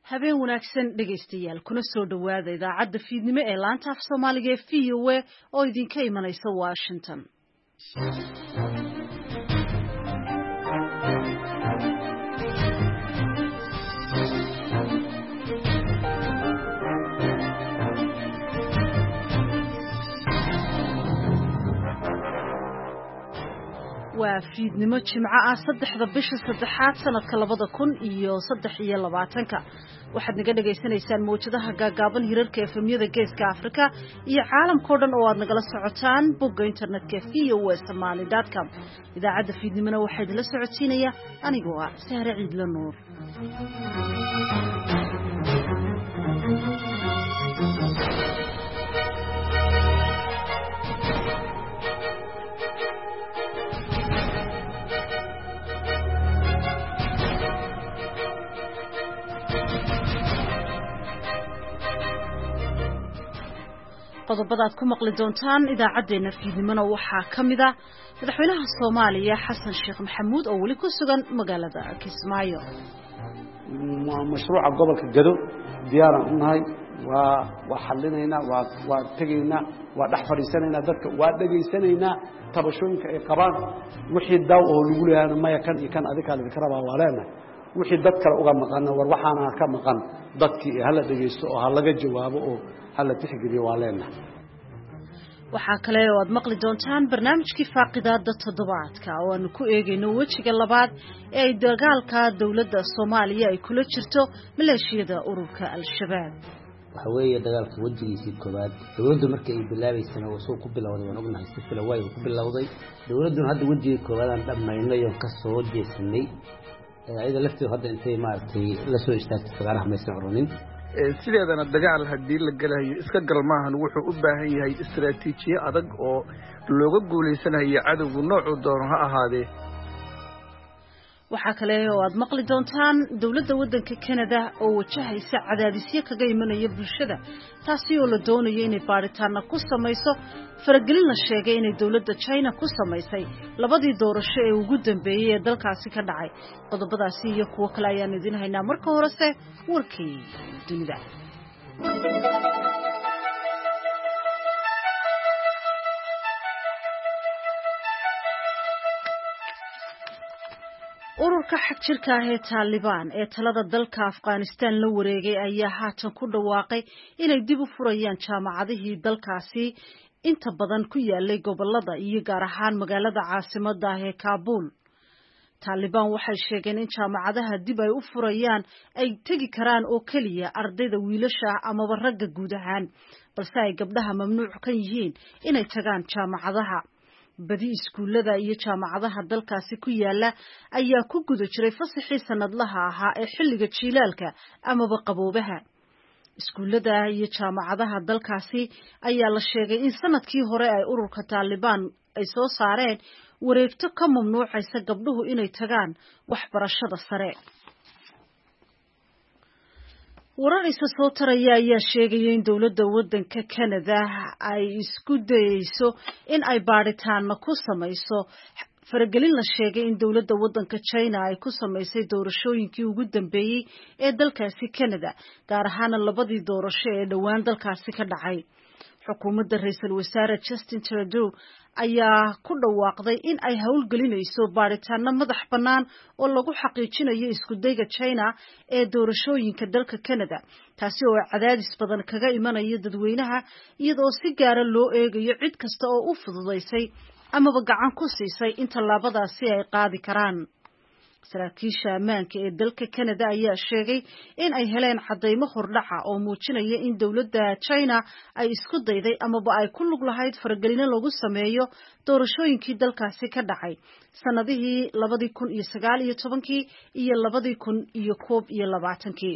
habeen wanaagsan dhegaystayaal kuna soo dhawaada idaacadda fiidnimo ee laanta af Soomaaliga ee VOA oo idinka imanaysa Washington. waa fiidnimo jimco ah 3 bisha 3 sanadka 2023 waxaad naga dhageysanaysaan mowjadaha gaagaaban hirarka efemyada geeska Afrika iyo caalamka oo dhan oo aad nagala socotaan bogga internetka voasomali.com idaacadda fiidnimona waxaa idinla socodsiinaya anigoo ah Sahre Ciidla Nuur. qodobada aad ku maqli doontaan idaacadeena fiidnimona waxaa kamid ah madaxweynaha Soomaaliya Xasan Sheekh Maxamuud oo wali ku sugan magaalada Kismaayo. mashruuca gobolka Gado diyaaran u nahay waa xalinayna waa tagayna waa dhax fariisanayna dadka waa dhageysanayna tabashooyinka ay qabaan wixii daaw oo lagu leeyahay ma yakan iyo kan adika la karaba walaana wixii dad kale uga maqan war waxaana ka maqan dadkii hala dhageysto oo halaga jawaabo oo hala tixgeliyo walaana. waxaa kale oo aad maqli doontaan barnaamijkii faaqidaada toddobaadka oo aanu ku eegayno wejiga labaad ee ay dagaalka dawladda Soomaaliya ay kula jirto maleeshiyada ururka Al-Shabaab. waxa weeye dagaalka wajigiisii koobaad dawladdu markay ay bilaabaysana oo soo ku bilowday waan ognahay si fila way ku bilowday dawladdu hadda wajiga koobaad aan dhamaynay oo ka soo jeesanay ayada lafteedu hadda intay maartay la soo istaagtay fagaaraha maysan oronin sideedana dagaal hadii la galayo iska galmaahan wuxuu u baahan yahay istiraatiijiye adag oo looga guuleysanayo cadawga noocu doono ha ahaadee. waxaa kale oo aad maqli doontaan dawladda waddanka Canada oo wajahaysa cadaadisyo kaga imanaya bulshada taasi oo la doonayo inay baaritaano ku samayso faragelin la sheegay inay dawladda China ku samaysay labadii doorasho ee ugu dambeeyay ee dalkaasi ka dhacay. qodobadaasi iyo kuwo kale ayaan idin haynaa marka horese warkii dunida. ururka xagjirka ah ee Taliban ee talada dalka Afghanistan la wareegay ayaa haatan ku dhawaaqay inay dib u furayaan jaamacadihii dalkaasi inta badan ku yaalay gobolada iyo gaar ahaan magaalada caasimadda ah ee Kabul. Taliban waxay sheegeen in jaamacadaha dib ay u furayaan ay tagi karaan oo kaliya ardayda wiilasha ama ragga guud ahaan balse ay gabdhaha mamnuuc ka yihiin inay tagaan jaamacadaha. badi iskuulada iyo jaamacadaha dalkaasi ku yaala ayaa ku guda jiray fasaxii sanadlaha ahaa ee xilliga jiilaalka amaba qaboobaha. iskuulada iyo jaamacadaha dalkaasi ayaa la sheegay in sanadkii hore ay ururka Taliban ay soo saareen wareegto ka mamnuucaysa gabdhuhu inay tagaan waxbarashada sare. wararka soo taraya ayaa sheegaya in dawladda waddanka Canada ay isku dayayso in ay baaritaan ku samayso faragelin la sheegay in dawladda waddanka China ay ku samaysay doorashooyinkii ugu dambeeyay ee dalkaasi Canada gaar ahaan labadii doorasho ee dhawaan dalkaasi ka dhacay. xukuumadda ra'iisul wasaare Justin Trudeau ayaa ku dhawaaqday in ay hawlgelinayso baaritaano madax bannaan oo lagu xaqiijinayo isku dayga China ee doorashooyinka dalka Canada taasi oo cadaadis badan kaga imanaya dadweynaha iyadoo si gaar ah loo eegayo cid kasta oo u fududeysay amaba gacan ku siisay in tallaabadaasi ay qaadi karaan. saraakiisha ammaanka ee dalka Canada ayaa sheegay in ay heleen cadeymo hordhaca oo muujinaya in dawladda China ay isku dayday amaba ay ku lug lahayd faragelin lagu sameeyo doorashooyinkii dalkaasi ka dhacay sanadihii 2019 iyo 2021.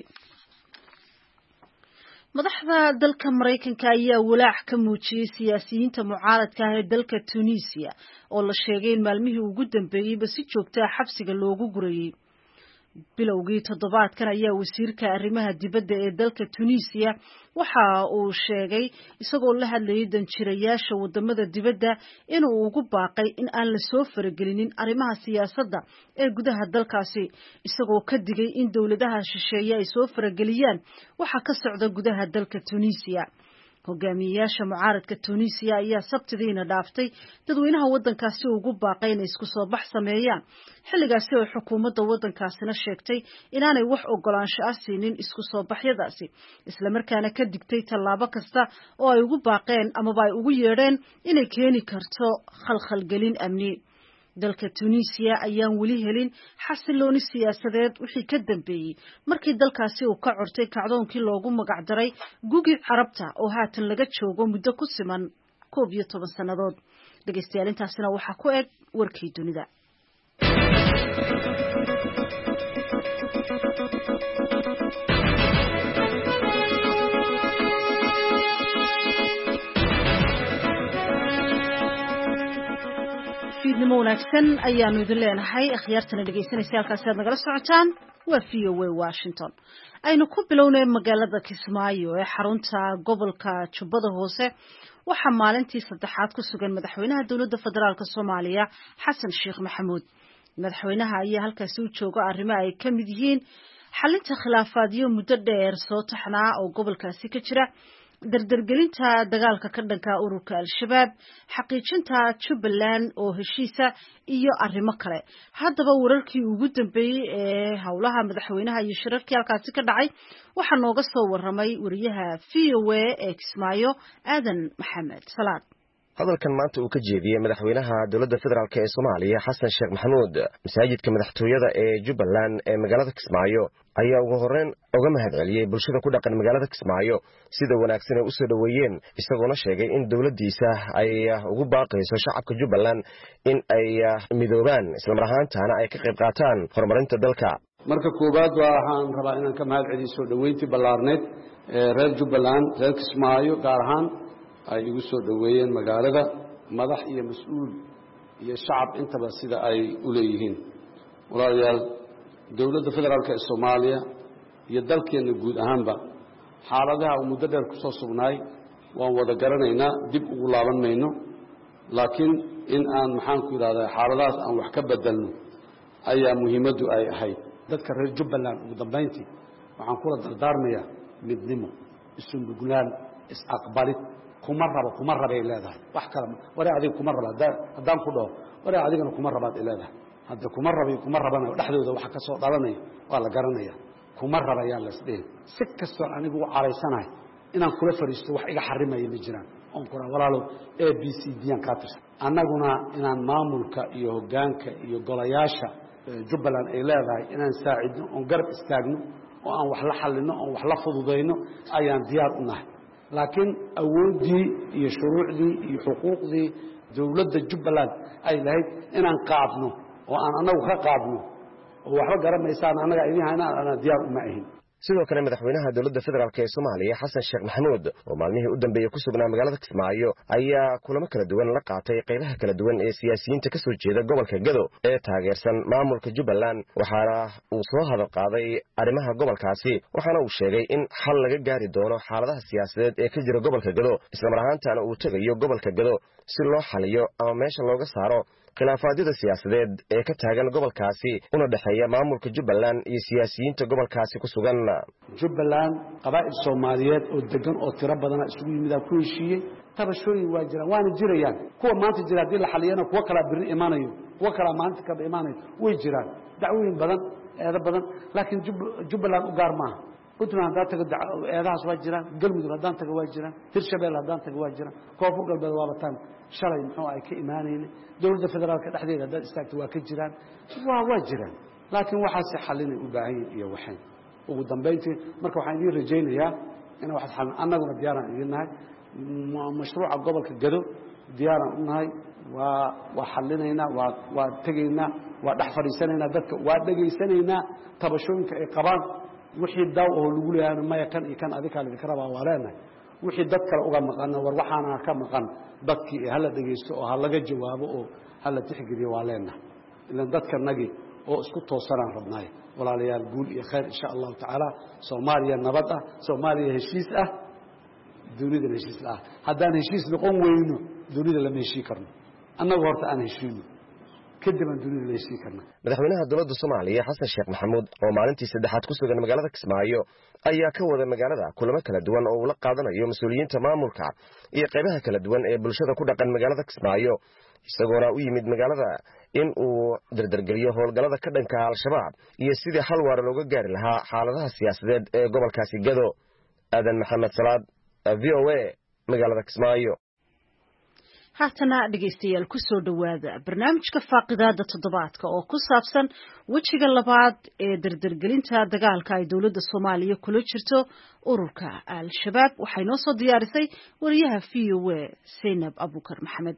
madaxda dalka Mareykanka ayaa walaac ka muujiyay siyaasiyiinta mucaaradka ah ee dalka Tunisia oo la sheegay in maalmihii ugu dambeeyayba si joogto ah xabsiga loogu gurayay. bilowgii toddobaadkan ayaa wasiirka arrimaha dibadda ee dalka Tunisia waxa uu sheegay isagoo la hadlayay danjirayaasha wadamada dibadda inuu ugu baaqay in aan la soo faragelinin arrimaha siyaasadda ee gudaha dalkaasi isagoo ka digay in dawladaha shisheeye ay soo farageliyaan waxa ka socda gudaha dalka Tunisia. hogaamiyayaasha mucaaradka Tunisia ayaa sabtidiina dhaaftay dadweynaha wadankaasi ugu baaqay inay isku soo bax sameeyaan xilligaasi oo xukuumadda wadankaasina sheegtay inaanay wax ogolaansho ah siinin isku soo baxyadaasi isla markaana ka digtay tallaabo kasta oo ay ugu baaqeen amaba ay ugu yeedheen inay keeni karto khalkhalgelin amni. dalka Tunisia ayaan weli helin xasilooni siyaasadeed wixii ka dambeeyay markii dalkaasi uu ka cortay kacdoonkii loogu magac daray Gugi Carabta oo haatan laga joogo muddo ku siman 11 sanadood. dhageystayaal intaasina waxa ku eg warkii dunida. fiidnimo wanaagsan ayaanu idin leenahay akhyaartana dhageysanaysa halkaas aad nagala socotaan waa VOA Washington. aynu ku bilownay magaalada Kismaayo ee xarunta gobolka Jubbada Hoose waxaa maalintii saddexaad ku sugan madaxweynaha dawladda federaalka Soomaaliya Xasan Sheekh Maxamuud. madaxweynaha ayaa halkaasi u jooga arrimo ay ka mid yihiin xalinta khilaafaadyo muddo dheer soo taxnaa oo gobolkaasi ka jira, dardargelinta dagaalka ka dhanka ururka Al-Shabaab, xaqiijinta Jubbaland oo heshiisa iyo arrimo kale. haddaba wararkii ugu dambeeyay ee howlaha madaxweynaha iyo shirarkii halkaasi ka dhacay waxaa nooga soo waramay wariyaha VOA ee Kismaayo Aadan Maxamed Salaad. hadalkan maanta uu ka jeediyay madaxweynaha dawladda federaalk ee Soomaaliya Xasan Sheekh Maxamuud masaajidka madaxtooyada ee Jubbaland ee magaalada Kismaayo ayaa ugu horreyn uga mahadceliyay bulshada ku dhaqan magaalada Kismaayo sida wanaagsan ay u soo dhaweeyeen isagoona sheegay in dawladdiisa ay ugu baaqayso shacabka Jubbaland in ay midoobaan isla mar ahaantaana ay ka qayb qaataan horumarinta dalka. marka koobaad waxaan rabaa inaan ka mahadceliyo soo dhaweyntii ballaarneed ee reer Jubbaland reer Kismaayo gaar ahaan ay igu soo dhaweeyeen magaalada madax iyo mas'uul iyo shacab intaba sida ay u leeyihiin. walaalayaal dawladda federaalka ee Soomaaliya iyo dalkeena guud ahaanba xaaladaha uu muddo dheer ku soo sugnaay waan wada garanaynaa dib ugu laaban mayno laakiin in aan maxaan ku yiraahdaa xaaladaas aan wax ka bedelno ayaa muhiimadu ay ahayd. dadka reer Jubbaland ugu dambeyntii waxaan kula dardaarmayaa midnimo, isu nuglaan, is aqbalid. kuma raba leedahay wax kale wara adiga kuma raba hadaan ku dhaho wara adigana kuma rabaad leedahay hadda kuma rabana dhaxdooda waxa ka soo dhalanay waa la garanaya kuma rabayaan la isdeen si kastoo anigu u caraysanahay inaan kula fariisto wax iga xarimayo ma jiraan on kura walaalo ABCD aan ka tirsan annaguna inaan maamulka iyo hoggaanka iyo golayaasha Jubbaland ay leedahay inaan saacidno on garab istaagno oo aan wax la xalino oo wax la fududeyno ayaan diyaar u nahay. laakiin awoodii iyo shuruucdii iyo xuquuqdii dawladda Jubbaland ay lahayd inaan qaadno oo aan anagu ka qaadno oo waxba garamaysaan anaga idin hayna ana diyaar uma ahin. sidoo kale madaxweynaha dawladda federaalk ee Soomaaliya Xasan Sheekh Maxamuud oo maalmihii u dambeeyay ku sugnaa magaalada Kismaayo ayaa kulamo kala duwan la qaatay qaybaha kala duwan ee siyaasiyiinta ka soo jeeda gobolka Gado ee taageersan maamulka Jubbaland waxaana uu soo hadal qaaday arrimaha gobolkaasi waxaana uu sheegay in xal laga gaari doono xaaladaha siyaasadeed ee ka jira gobolka Gado isla mar ahaantaana uu tagayo gobolka Gado si loo xaliyo ama meesha looga saaro khilaafaadada siyaasadeed ee ka taagan gobolkaasi una dhaxeeya maamulka Jubbaland iyo siyaasiyiinta gobolkaasi ku sugan. Jubbaland qabaa'il Soomaaliyeed oo degan oo tiro badan isugu yimid ku heshiiyay tabashooyin waa jiraan waana jirayaan kuwa maanta jira hadii la xaliyana kuwa kala biri imaanayo kuwa kala maanta ka imaanayo way jiraan dacwooyin badan eeda badan laakiin Jubbaland u gaar maaha. Puntland hadda taga eedahaas waa jiraan, Galmudug hadda taga waa jiraan, Hirshabelle hadda taga waa jiraan, Koonfur Galbeed waa bataan shalay muxuu ay ka imaanayeen dawladda federaalka dhexdeeda hadda istaagto waa ka jiraan waa jiraan laakiin waxa si xalinay u baahan iyo waxaan ugu dambeyntii marka waxaan idin rajaynayaa in wax xal annaguna diyaaraan idin nahay mashruuca gobolka Gado diyaaraan u nahay waa xalinaynaa waa tagaynaa waa dhex fadhiisanaynaa dadka waa dhageysanaynaa tabashooyinka ay qabaan wixii daaw oo lagu leeyahay ma yakan iyo kan adika la karaba waa leenahay wixii dad kale uga maqan war waxaana ka maqan dadkii hala dhageysto oo ha laga jawaabo oo hala tixgeliyo waa leenahay ilaan dadka nagi oo isku toosanaan rabnay walaalayaal guul iyo khayr insha Allah taala Soomaaliya nabad ah Soomaaliya heshiis ah dunida heshiis ah haddaan heshiis noqon weyno dunida lama heshiin karno annagu horta aan heshiino kadib aan dunida la heshiin karno madaxweynaha dowladda Soomaaliya Xasan Sheekh Maxamuud oo maalintii saddexaad ku sugan magaalada Kismaayo ayaa ka wada magaalada kulamo kala duwan oo uu la qaadanayo mas'uuliyiinta maamulka iyo qaybaha kala duwan ee bulshada ku dhaqan magaalada Kismaayo isagoona u yimid magaalada in uu dardargeliyo howlgallada ka dhanka al-shabaab iyo sidii xal waara looga gaari lahaa xaaladaha siyaasadeed ee gobolkaasi Gado aadan maxamed salaad VOA magaalada Kismaayo haatana dhegeystayaal ku soo dhawaada barnaamijka faaqidaada toddobaadka oo ku saabsan wejiga labaad ee dardargelinta dagaalka ay dowladda Soomaaliya kula jirto ururka al-shabaab waxay noo soo diyaarisay wariyaha VOA Zainab Abukar Maxamed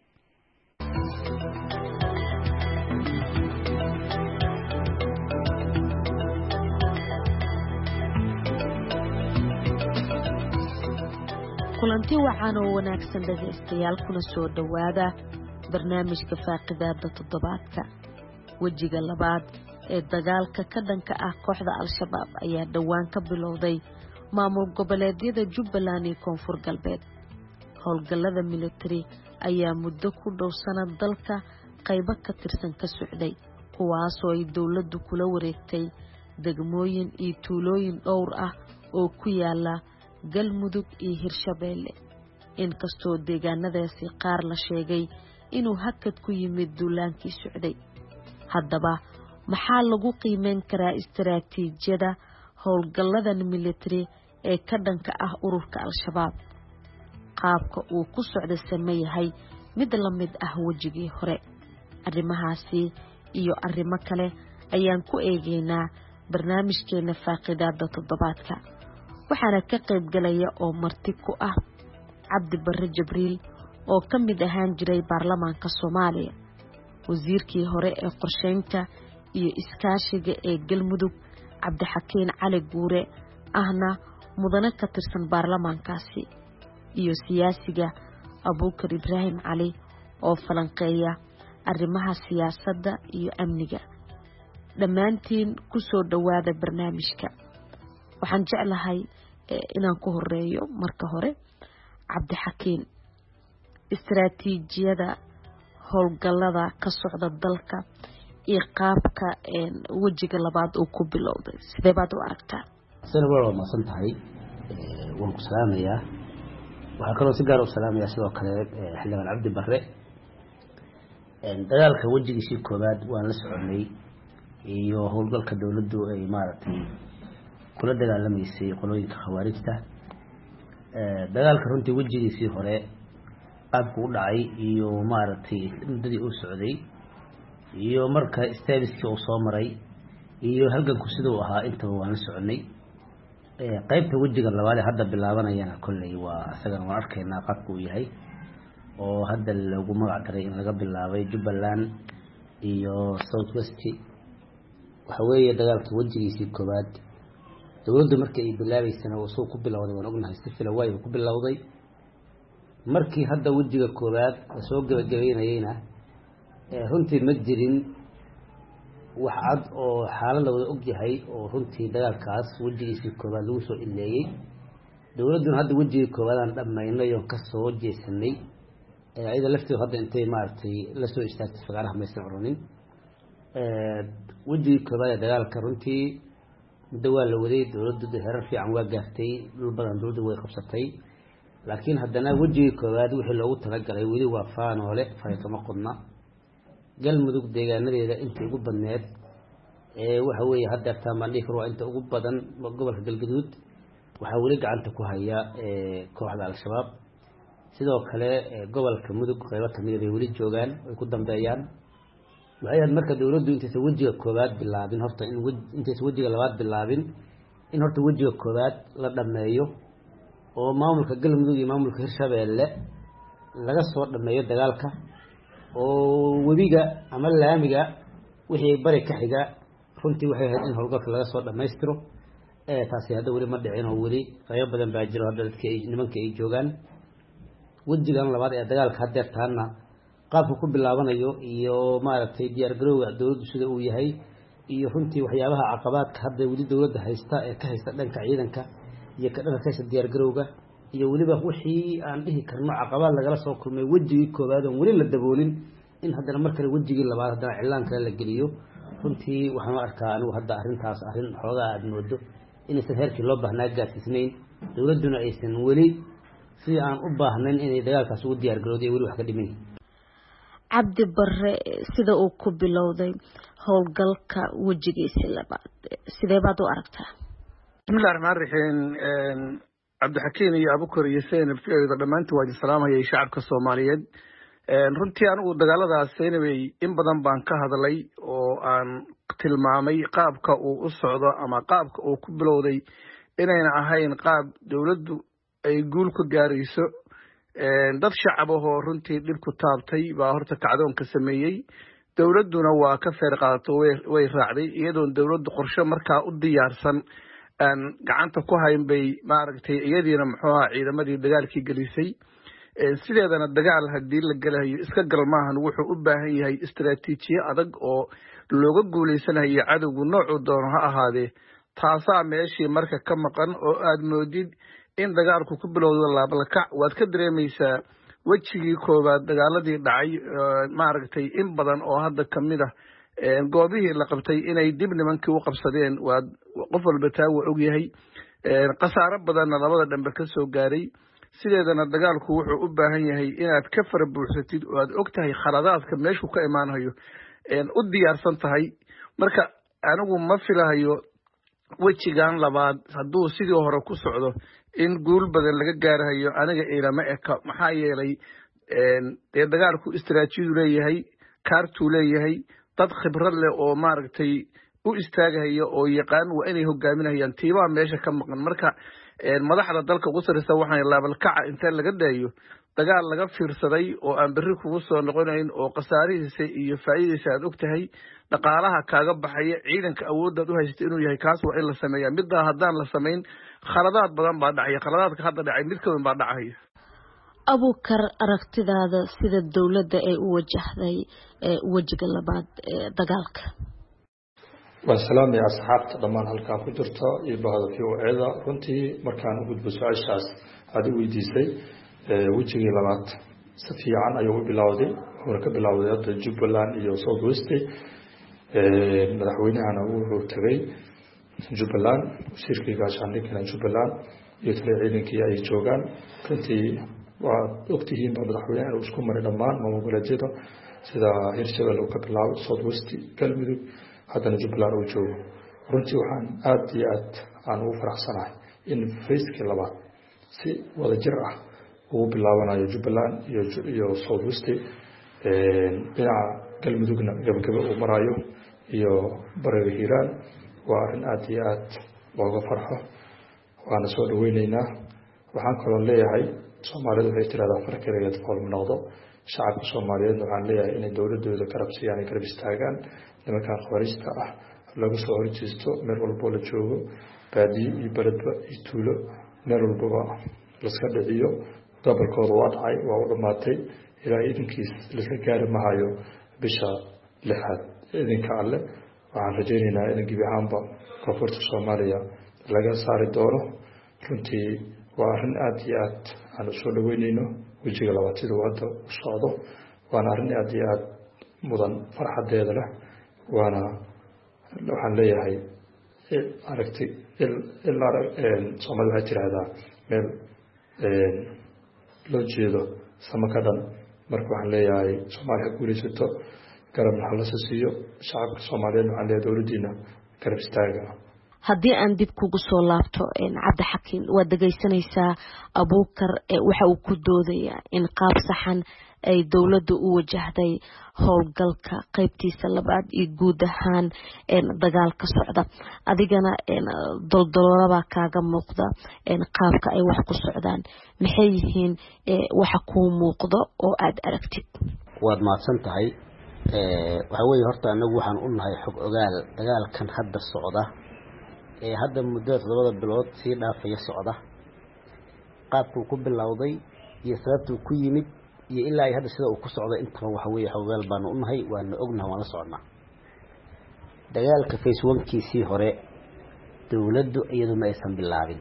kulanti wacan oo wanaagsan dhageystayaal kuna soo dhawaada barnaamijka faaqidaada toddobaadka wejiga labaad ee dagaalka ka dhanka ah kooxda al-shabaab ayaa dhowaan ka bilowday maamul goboleedyada Jubbaland iyo Koonfur Galbeed howlgallada military ayaa muddo ku dhow sanad dalka qaybo ka tirsan ka socday kuwaasoo ay dowladdu kula wareegtay degmooyin iyo tuulooyin dhowr ah oo ku yaala galmudug iyo hirshabeelle inkastoo deegaanadaasi qaar la sheegay inuu hakad ku yimid duulaankii socday haddaba maxaa lagu qiimeyn karaa istiraatiijiyada howlgalladan military ee ka dhanka ah ururka al-shabaab qaabka uu ku socda sameeyahay mid la mid ah wejigii hore arrimahaasi iyo arrimo kale ayaan ku eegaynaa barnaamijkeena faaqidaada toddobaadka waxaana ka qayb galaya oo marti ku ah Cabdi Barre Jibriil oo ka mid ahaan jiray baarlamaanka Soomaaliya wasiirkii hore ee qorsheynta iyo iskaashiga ee Galmudug Cabdixakiin Cali Guure ahna mudane ka tirsan baarlamaankaasi iyo siyaasiga Abuukar Ibraahim Cali oo falanqeeya arrimaha siyaasadda iyo amniga dhammaantiin ku soo dhawaada barnaamijka waxaan jeclahay inaan ku horeeyo marka hore Cabdixakiin istiraatiijiyada howlgallada ka socda dalka iyo qaabka wejiga labaad uu ku bilowday sidee baad u aragtaa sana waa maasan tahay waan ku salaamayaa waxaa kaloo si gaar u salaamayaa sidoo kale xildhibaan Cabdi Barre dagaalka wejigiisii koobaad waan la soconay iyo howlgalka dowladdu ay maaragtay kula dagaalamaysay qolooyinka khawaarijta dagaalka runtii wejigiisii hore qaabku u dhacay iyo maaragtay muddadii uu socday iyo marka staabiskii uu soo maray iyo halganku siduu ahaa intaba waan la soconay qaybta wejiga labaad ee hadda bilaabanayana kolley waa asagana waan arkaynaa qaabku uu yahay oo hadda lagu magac daray in laga bilaabay Jubbaland iyo South West waxa weeye dagaalka wejigiisii koobaad dowladdu markii ay bilaabaysana oo soo ku bilowday waan ognahay si fila way ku bilowday markii hadda wejiga koobaad soo gabagabeynayna runtii ma jirin wax cad oo xaalada wada og yahay oo runtii dagaalkaas wejigiisii koobaad lagu soo ileeyay dowladduna hadda wejiga koobaad aan dhammaynay oo ka soo jeesanay ayada lafteedu hadda intay maaragtay la soo istaagtay fagaaraha maysan oronin wejigii koobaad ee dagaalka runtii muddo waa la waday dowladdu heerar fiican waa gaartay dhul badan dowladdu way qabsatay laakiin haddana wejigii koobaad wixii loogu talagalay weli waa faanoole fariitamo qodna galmudug deegaanadeeda intii ugu badneed waxa weeye haddeertaan baan dhihi karo waa inta ugu badan gobolka galgaduud waxaa weli gacanta ku haya kooxda al-shabaab sidoo kale gobolka mudug qaybo kamida bay weli joogaan way ku dambeeyaan waxay ahayd marka dowladdu intaysan wejiga koobaad bilaabin horta intaysan wejiga labaad bilaabin in horta wejiga koobaad la dhammeeyo oo maamulka galmudug iyo maamulka hirshabeelle laga soo dhammeeyo dagaalka oo webiga ama laamiga wixii bari ka xiga runtii waxay ahayd in howlgalka laga soo dhammaystiro taasi hadda weli ma dhicin oo weli qaybo badan baa jiro hadda nimanka ay joogaan wejigan labaad ee dagaalka haddeertaana qaabka ku bilaabanayo iyo maaragtay diyaar garowga dowladdu sida uu yahay iyo runtii waxyaabaha caqabaadka hadda weli dawladda haysta ee ka haysta dhanka ciidanka iyo ka dhanka kaasha diyaar garowga iyo weliba wixii aan dhihi karno caqabaad lagala soo kulmay wejigii koowaad oo weli la daboolin in haddana mar kale wejigii labaad haddana cilaan kale la geliyo runtii waxaan arkaa anigu hadda arrintaas arrin xoogaa aad moodo inaysan heerkii loo baahnaa gaarsiisnayn dawladduna aysan weli si aan u baahnayn inay dagaalkaas ugu diyaar garowday weli wax ka dhimin cabdi bare sida uu ku bilowday howlgalka wejigiisa labaad sidee baad u aragtaa bismillahi raxmaani raxiim cabdixakiin iyo abukar iyo Zeynab fiyoyda dhammaantii waa salaamaya shacabka Soomaaliyeed runtii anigu dagaaladaas Zeynabay in badan baan ka hadlay oo aan tilmaamay qaabka uu u socdo ama qaabka uu ku bilowday inayna ahayn qaab dawladdu ay guul ku gaarayso dad shacab ah oo runtii dhib ku taabtay baa horta kacdoonka sameeyay dawladduna waa ka feer qaadato way raacday iyadoo dawladdu qorshe markaa u diyaarsan aan gacanta ku hayn bay maaragtay iyadiina muxuu ahaa ciidamadii dagaalkii gelisay sideedana dagaal haddii la galayo iska gal maahan wuxuu u baahan yahay istiraatiijiye adag oo looga guuleysanayo cadowgu noocuu doono ha ahaadee taasaa meeshii marka ka maqan oo aad moodid in dagaalku ku bilowdo laablakac waad ka dareemaysaa wejigii koowaad dagaaladii dhacay maaragtay in badan oo hadda kamid ah goobihii la qabtay inay dib nimankii u qabsadeen waa qof walba taa waa ogyahay khasaaro badanna labada dhanbe ka soo gaaray sideedana dagaalku wuxuu u baahan yahay inaad ka fara buuxsatid oo aad og tahay khaladaadka meeshuu ka imaanayo u diyaarsan tahay marka anigu ma filahayo wejigan labaad hadduu sidii hore ku socdo in guul badan laga gaarahayo aniga ilama eka maxaa yeelay dee dagaalku istiraatiijiyadu leeyahay kaartuu leeyahay dad khibrad leh oo maaragtay u istaagahaya oo yaqaan waa inay hogaaminayaan tiibaa meesha ka maqan marka madaxda dalka ugu sarreysa waxaan laabalkaca inta laga daayo dagaal laga fiirsaday oo aan berri kugu soo noqonayn oo khasaarihiisa iyo faa'iidadiisa aad og tahay dhaqaalaha kaaga baxaya ciidanka awooddaad u haysata inuu yahay kaas waa in la sameeyaa middaa haddaan la samayn khaladaad badan baa dhacaya khaladaadka hadda dhacay mid ka weyn baa dhacaya abukar aragtidaada sida dawladda ay u wajahday wejiga labaad ee dagaalka waan salaamaya asxaabta dhammaan halkaa ku jirta iyo bahda VOA-da runtii markaan u gudbo su-aashaas aad u weydiisay wejigii labaad si fiican ayuu u bilowday wuxuuna ka bilowday hadda Jubbaland iyo South West madaxweynahana wuxuu tagay Jubbaland shirkii gaashaandhigana Jubbaland iyo taliya ciidankii ay joogaan runtii waa ogtihiin madaxweynaha uu isku maray dhammaan maamulgoboleedyada sida Hirshabelle uu ka bilaabay South West galmudug haddana Jubbaland uu joogo runtii waxaan aad iyo aad aan ugu faraxsanahay in fayskii labaad si wada jir ah ugu bilaabanayo Jubbaland iyo South West dhinaca galmudugna gabagaba uu marayo iyo bariga Hiiraan waa arrin aad iyo aad looga farxo waana soo dhaweynaynaa waxaan kaloo leeyahay Soomaalidu waxay tiraahdaa farqigeeda fool ma noqdo shacabka Soomaaliyeed waxaan leeyahay inay dawladooda garab siiyaan garab istaagaan nimankan khawariista ah lagu soo horjeesto meel walbo la joogo baadiyo iyo beledba iyo tuulo meel walbaba la iska dhiciyo gobolkooda waa dhacay waa u dhamaatay ilaahay idinkiis laga gaari mahayo bisha 6 idinka alle waxaan rajaynaynaa in gebi ahaanba koonfurta Soomaaliya laga saari doono runtii waa arrin aad iyo aad aan soo dhaweynayno wejiga labaad sidoo hadda u socdo waana arrin aad iyo aad mudan farxadeeda leh waana waxaan leeyahay aragti Soomaaliya waxay tiraahdaa meel loo jeedo sama ka dhan marka waxaan leeyahay Soomaaliya guulaysato garabna hala siiyo shacabka Soomaaliyeed waxaan leeyahay dawladdiina garab istaaga haddii aan dib kugu soo laabto cabdi xakiin waad dhagaysanaysaa abukar waxa uu ku doodayaa in qaab saxan ay dawladdu u wajahday howlgalka qaybtiisa labaad iyo guud ahaan dagaalka socda adigana doldololaba kaaga muuqda qaabka ay wax ku socdaan maxay yihiin waxa kuu muuqdo oo aad aragtid waad mahadsan tahay waxa weeye horta anagu waxaan u nahay xog ogaal dagaalkan hadda socda hadda muddo 7 bilood si dhaafaya socda qaabku ku bilowday iyo sababtu ku yimid iyo ilaa hadda sida uu ku socdo inta waxa weeye xoggaal baan u nahay waan ognahay waan la socnaa dagaalka phase 1kiisii hore dawladdu iyadu ma aysan bilaabin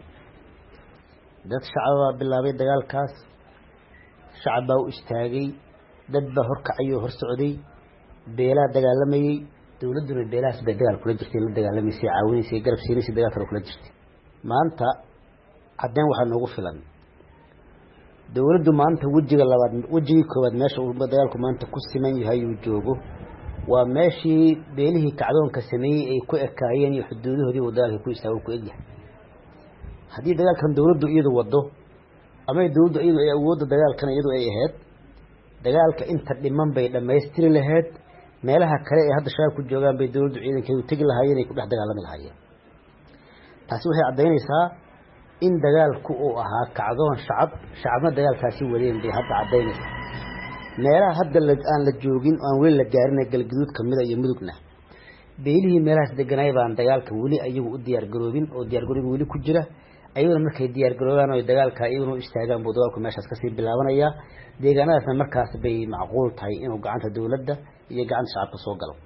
dad shacab baa bilaabay dagaalkaas shacab baa u istaagay dad baa horkacayoo hor socday beelaa dagaalamayay dawladduna beelahaas bay dagaal kula jirtay la dagaalamaysay caawinaysay garab siinaysay dagaal kale kula jirtay maanta cadeen waxaa noogu filan dawladdu maanta wejigii koowaad meesha uu dagaalku maanta ku siman yahay uu joogo waa meeshii beelihii kacdoonka sameeyey ay ku ekaayeen iyo xuduudahoodii uu dagaalka ku istaago ku egyahay haddii dagaalkan dawladdu iyadu wado ama dawladdu iyadu ay awoodda dagaalkan iyadu ay ahayd dagaalka inta dhiman bay dhammaystiri lahayd meelaha kale ee hadda shabaab ku joogaan bay dawladdu ciidankeedu tegi lahaayeen ay ku dhex dagaalami lahaayeen taasi waxay caddaynaysaa in dagaalku uu ahaa kacdoon shacabna dagaalkaasi wadeen bay hadda caddaynaysaa meelaha hadda aan la joogin aan weli la gaarin galgaduud kamida iyo mudugna beelihii meelahaas deganaay baan dagaalka weli ayagu u diyaargaroobin oo diyaargaroobi weli ku jira ayaguna markay diyaargaroobaan oo dagaalka iyaguna u istaagaan buu dagaalku meeshaas kasii bilaabanayaa deegaanadaasna markaas bay macquul tahay inuu gacanta dawladda iyo gacanta shacabka soo galo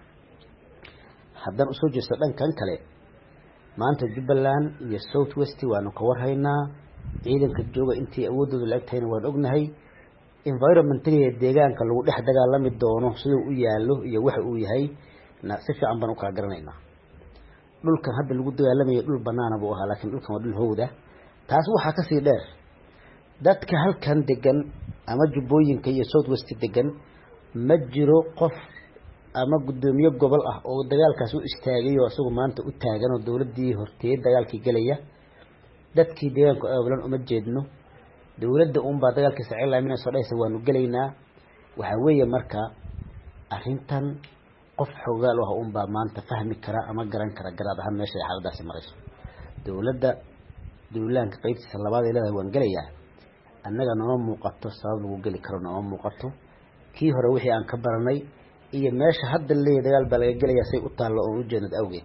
haddaan usoo jeesto dhankan kale maanta Jubbaland iyo South West waanu ka warhaynaa ciidanka jooga intii awoodoodu la egtayna waan ognahay environmentally deegaanka lagu dhex dagaalami doono sidoo u yaalo iyo waxa uu yahay si fiican baan u kala garanaynaa dhulkan hadda lagu dagaalamayo dhul banaana buu ahaa laakiin dhulkan waa dhul hawda taas waxa ka sii dheer dadka halkan degan ama jubbooyinka iyo South West degan ma jiro qof ama gudoomiye gobol ah oo dagaalkaas u istaagay oo asagu maanta u taagan oo dawladdii horteed dagaalkii galaya dadkii deegaanka awlan uma jeedno dawladda baa dagaalka saaciilaamin soo dhaysa waanu galaynaa waxa weeye marka arrintan qof xogaal ah baa maanta fahmi kara ama garan kara garaad ahaan meesha ay xaaladaasi marayso dawladda dawlaanka qaybtiisa labaad ee leedahay waan galayaa annaga noo muuqato sabab lagu gali karo noo muuqato kii hore wixii aan ka baranay iyo meesha hadda leeyahay dagaal baa laga galayaa say u taalo oo u jeedad awgeed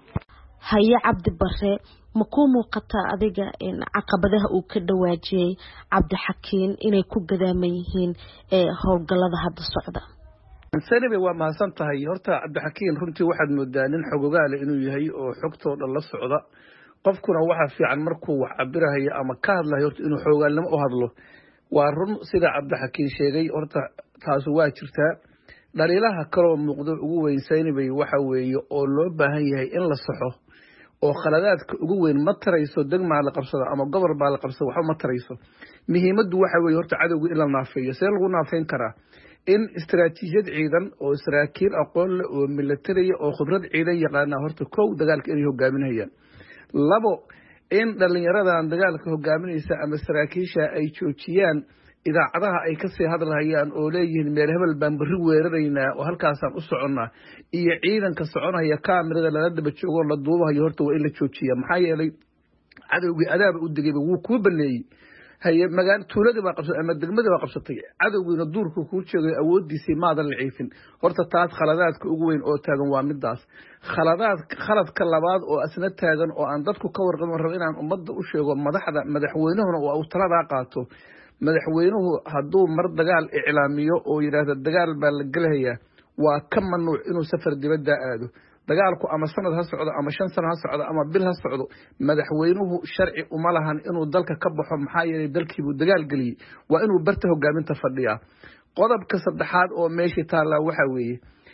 haye cabdi bare ma ku muuqata adiga in caqabadaha uu ka dhawaajiyay cabdi xakiin inay ku gadaaman yihiin howlgallada hadda socda sanabe waa mahadsan tahay horta cabdi xakiin runtii waxaad moodaa nin xogogaale inuu yahay oo xogtoo dhan la socda qofkuna waxa fiican markuu wax cabirayo ama ka hadlayo horta inuu xoogaalnimo u hadlo waa run sida cabdi xakiin sheegay horta taas waa jirtaa dhaliilaha kale oo muuqdo ugu weyn sanabe waxa weeye oo loo baahan yahay in la saxo oo khaladaadka ugu weyn ma tarayso degmaa la qabsado ama gobol baa la qabsado waxba ma tarayso muhiimaddu waxa weeye horta cadowga in la naafeeyo see lagu naafeyn karaa in istaraatiijiyad ciidan oo saraakiil aqoon leh oo military oo khibrad ciidan yaqaana horta kow dagaalka inay hogaaminayaan labo in dhalinyaradan dagaalka hogaaminaysa ama saraakiisha ay joojiyaan idaacadaha ay ka sii hadlayaan oo leeyihiin meel hebel baan bari weeraraynaa oo halkaasaan u soconnaa iyo ciidanka soconaya kaamirada lala daba joogo la duubayo horta waa in la joojiya maxaa yeelay cadowgii adaaba u degayba wuu kuu baneeyey haye tuuladii baa qabsatay ama degmadii baa qabsatay cadowgiina duurku kuu jeegay awoodiisii maadan la ciifin horta taas khaladaadka ugu weyn oo taagan waa midaas khaladka labaad oo asna taagan oo aan dadku ka warqabin rabo inaan ummadda u sheego madaxweynahuna uu taladaa qaato madaxweynuhu hadduu mar dagaal iclaamiyo oo yidhaahdo dagaal baa la gelayaa waa ka mamnuuc inuu safar dibadda aado dagaalku ama sanad ha socdo ama 5 sano ha socdo ama bil ha socdo madaxweynuhu sharci uma lahan inuu dalka ka baxo maxaa yeelay dalkiibu dagaal galiyay waa inuu barta hogaaminta fadhiyaa qodobka saddexaad oo meesha taala waxa weeye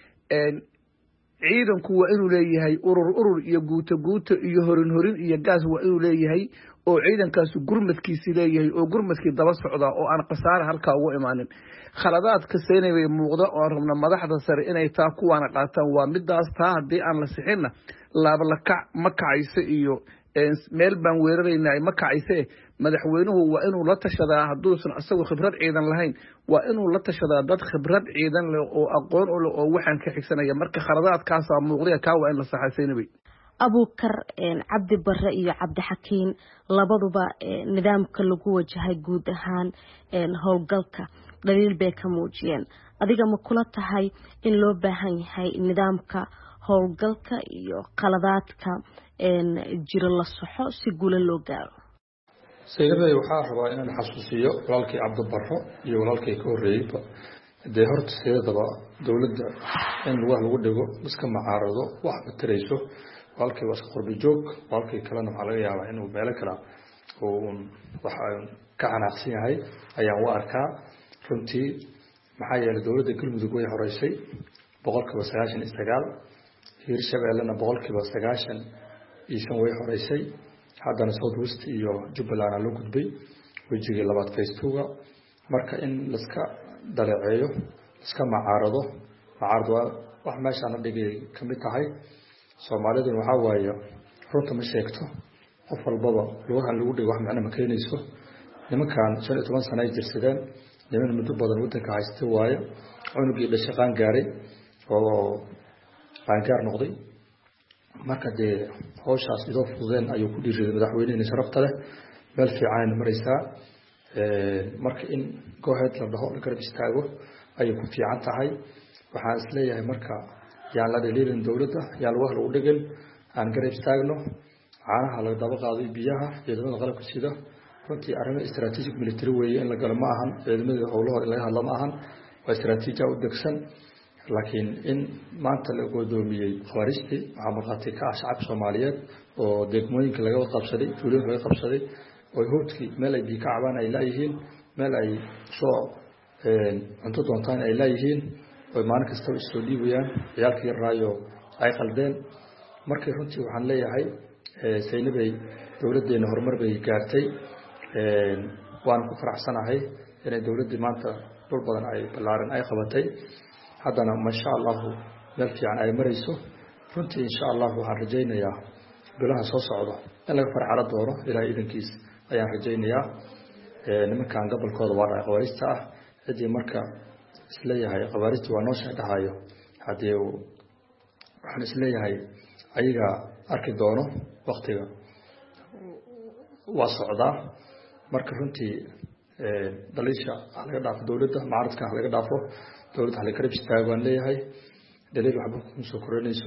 ciidanku waa inuu leeyahay urur iyo guuto iyo horin iyo gaas waa inuu leeyahay oo ciidankaas gurmadkiisa leeyahay oo gurmadkii daba socda oo aan qasaare halka ugu imaanin khaladaadka seenay muuqda oo rabna madaxda sare inay taa kuwana qaataan waa midaas taa hadii aan la sixina laaba la kac ma kacayso iyo meel baan weeraraynaa ma kacayse madaxweynuhu waa inuu la tashadaa haduusan asagu khibrad ciidan lahayn waa inuu la tashadaa dad khibrad ciidan leh oo aqoon u leh oo waxaan ka xigsanaya marka khaladaadkaas muuqda ka waa in la saxaysanay Abuukar Cabdi Barre iyo Cabdi Xakiin labaduba nidaamka lagu wajahay guud ahaan howlgalka daliil bay ka muujiyeen adiga ma kula tahay in loo baahan yahay nidaamka howlgalka iyo qaladaadka jira la saxo si guul loo gaaro sayidada waxaa rabaa inaan xasuusiyo walaalkii Cabdi Barre iyo walaalkii ka horeeyay de horta sayidada dowladda in lagu dhigo iska macaarado wax matarayso walkii waa qurbi joog walkii kalena waxa laga yaabaa inuu meelo kale oo waxa ka xanaaqsan yahay ayaan u arkaa runtii maxaa yeelay dowladda galmudug way horeysay 99% Hirshabeellena 90% way horeysay haddana South West iyo Jubbaland loo gudbay wajigii labaad phase 2 marka in la iska dalaceeyo iska macaarado wax meesha aan dhigay kamid tahay Soomaalidu waxa waaye runta ma sheegto qof walbaba lagu dhigo wax macna ma keenayso nimankan 15 sano ay jirsadeen niman muddo badan wadanka haystay waaye cunugii dhashaqaan gaaray oo qaangaar noqday marka de hawshaas idoo fududeen ayuu ku dhiiray madaxweynaha sharafta leh meel fiican maraysaa marka in gooheed la dhaho garab istaago ayuu ku fiican tahay waxaan isleeyahay marka yaan la dhaliilin dowladda yaan wax lagu dhigin aan garab istaagno caanaha la daba qaaday biyaha ciidamada qalabka sida runtii arrimo strategic military weeye in la galo ma ahan ciidamada howlahooda laga hadlo ma ahan waa istaraatiiji u degsan laakiin in maanta la go'doomiyay khawaarijti waxa marqaati ka ah shacabka Soomaaliyeed oo degmooyinka laga qabsaday tuulooyinka laga qabsaday oo hoodkii meel ay bi ka cabaan ay laayihiin meel ay soo cunto doontaan ay laayihiin oo maalin kasta soo dhiibayaan ciyaalkii raayo ay qaldeen markii runtii waxaan leeyahay saynabay dowladdeena horumar bay gaartay waan ku faraxsanahay inay dowladda maanta dhul badan ay balaaran ay qabatay haddana ma sha Allah meel fiican ay marayso runtii insha Allah waxaan rajaynayaa bilaha soo socda in laga farxalo doono ilaa idankiis ayaan rajaynayaa nimankan gobolkooda waa qawaarista ah hadii marka isleeyahay qawaaristu waa noo sheegahayo hadii waxaan isleeyahay ayaga arki doono waqtiga waa socda marka runtii dalisha laga dhaafo dowladda maaradka laga dhaafo dowladda hal karib istaagaan leeyahay daliil waxba ku soo koronayso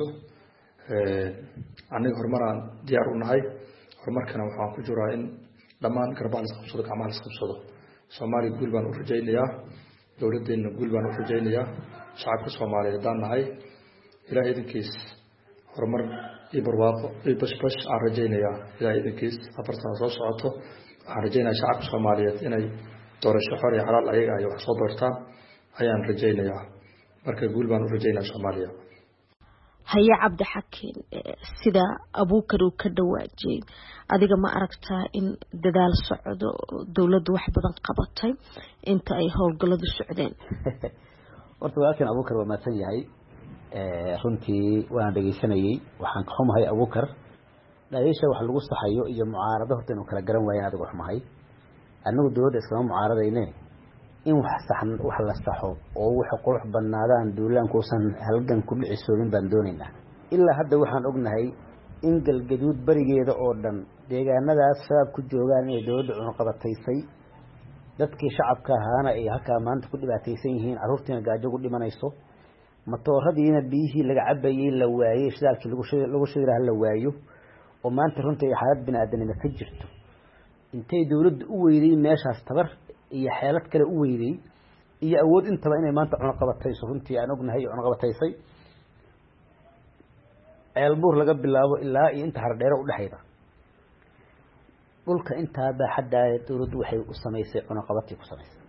aniga horumaraan diyaar u nahay horumarkana waxaan ku jiraa in dhammaan garbaha la qabsado gacmaha la qabsado Soomaali guul baan u rajaynayaa dowladdeena guul baan u rajaynayaa shacabka Soomaaliyeed daan nahay ilaahay idinkiis horumar iyo barwaaqo iyo bashbash aan rajaynayaa ilaahay idinkiis afarta soo socoto aan rajaynayaa shacabka Soomaaliyeed inay doorasho xor iyo xalaal ayaga ay wax soo doortaan ayaan rajaynayaa marka guul baan u rajaynayaa Soomaaliya haya Cabdi Xakiin sida Abuukar uu ka dhawaajay adiga ma aragtaa in dadaal socdo dawladdu wax badan qabatay inta ay howlgalladu socdeen horta laakiin Abuukar waa maasan yahay runtii waan dhageysanayay waxaan ka xumahay Abuukar dhageysha wax lagu saxayo iyo mucaarado horta inuu kala garan waayo adiga xumahay annagu dawladda iska mucaaradayne in wax saxan wax la saxo oo wax qurux banaadaan duulaanku san halgan ku dhicisoodin baan doonaynaa ilaa hadda waxaan ognahay in galgaduud barigeeda oo dhan deegaanadaas shabaab ku joogaan ee dawladda cunqabataysay dadkii shacabka ahaana ay halka maanta ku dhibaataysan yihiin caruurtiina gaajo ku dhimanayso matooradiina biyihii laga cabayay la waayay shidaalkii lagu shidiraha la waayo oo maanta runtii xaalad bini'aadanimo ka jirto intay dawladdu u weyday meeshaas tabar iyo xeelad kale u weyday iyo awood intaba inay maanta cunqabatayso runtii aan ognahay cunqabataysay eelbuur laga bilaabo ilaa iyo inta hardheero u dhaxayda dhulka inta baaxadda dawladdu waxay u sameysay cunqabati ku sameysay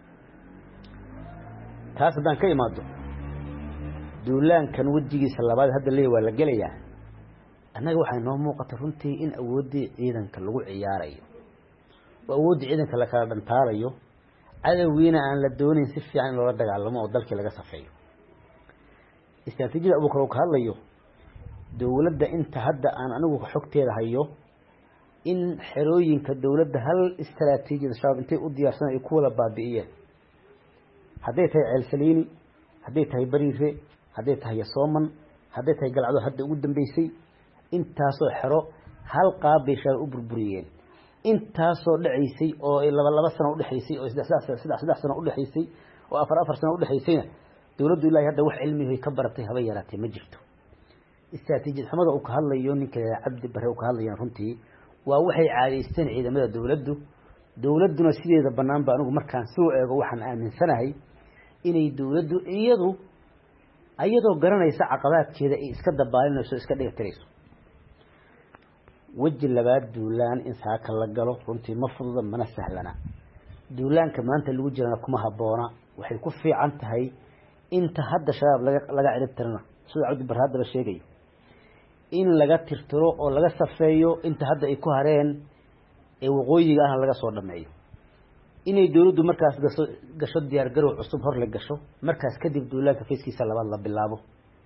taas hadaan ka imaado duulaankan wajigiisa labaad hadda leeyahay waa la gelayaa annaga waxay noo muuqata runtii in awoodii ciidanka lagu ciyaarayo awoodii ciidanka la kala dhantaalayo cadawgiina aan la doonin si fiican loola dagaalamo oo dalkii laga safeeyo istiraatiijiyada Abuukar uu ka hadlayo dawladda inta hadda aan anigu xogteeda hayo in xerooyinka dawladda hal istiraatiijiyada shabaab intay u diyaarsan ay ku wada baabi'iyeen hadday tahay ceelsaliini hadday tahay bariire hadday tahay Sooman hadday tahay galcado hadda ugu dambeysay intaasoo xero hal qaab bay shabaab u burburiyeen intaasoo dhacaysay oo laba sano u dhaxaysay oo saddex sano u dhaxaysay oo afar sano u dhaxaysayna dawladdu ilaahay hadda wax cilmi ay ka baratay haba yaraatay ma jirto istiraatiijiyad xumada uu ka hadlayo ninka Cabdi Bare uu ka hadlayo runtii waa waxay caadaysteen ciidamada dawladduna sideeda banaan ba anigu markaan soo eego waxaan aaminsanahay inay dawladdu iyadu ayadoo garanaysa caqabaadkeeda ay iska dabaalinayso iska dhigtirayso waji labaad duulaan in saaka la galo runtii ma fududa mana sahlana duulaanka maanta lagu jirana kuma haboona waxay ku fiican tahay inta hadda shabaab laga cirib tirna sida Cabdi Barhaadaba sheegay in laga tirtiro oo laga safeeyo inta hadda ay ku hareen ee waqooyiga ah laga soo dhameeyo inay dawladdu markaas gasho diyaar garow cusub hor la gasho markaas kadib duulaanka fiiskiisa labaad la bilaabo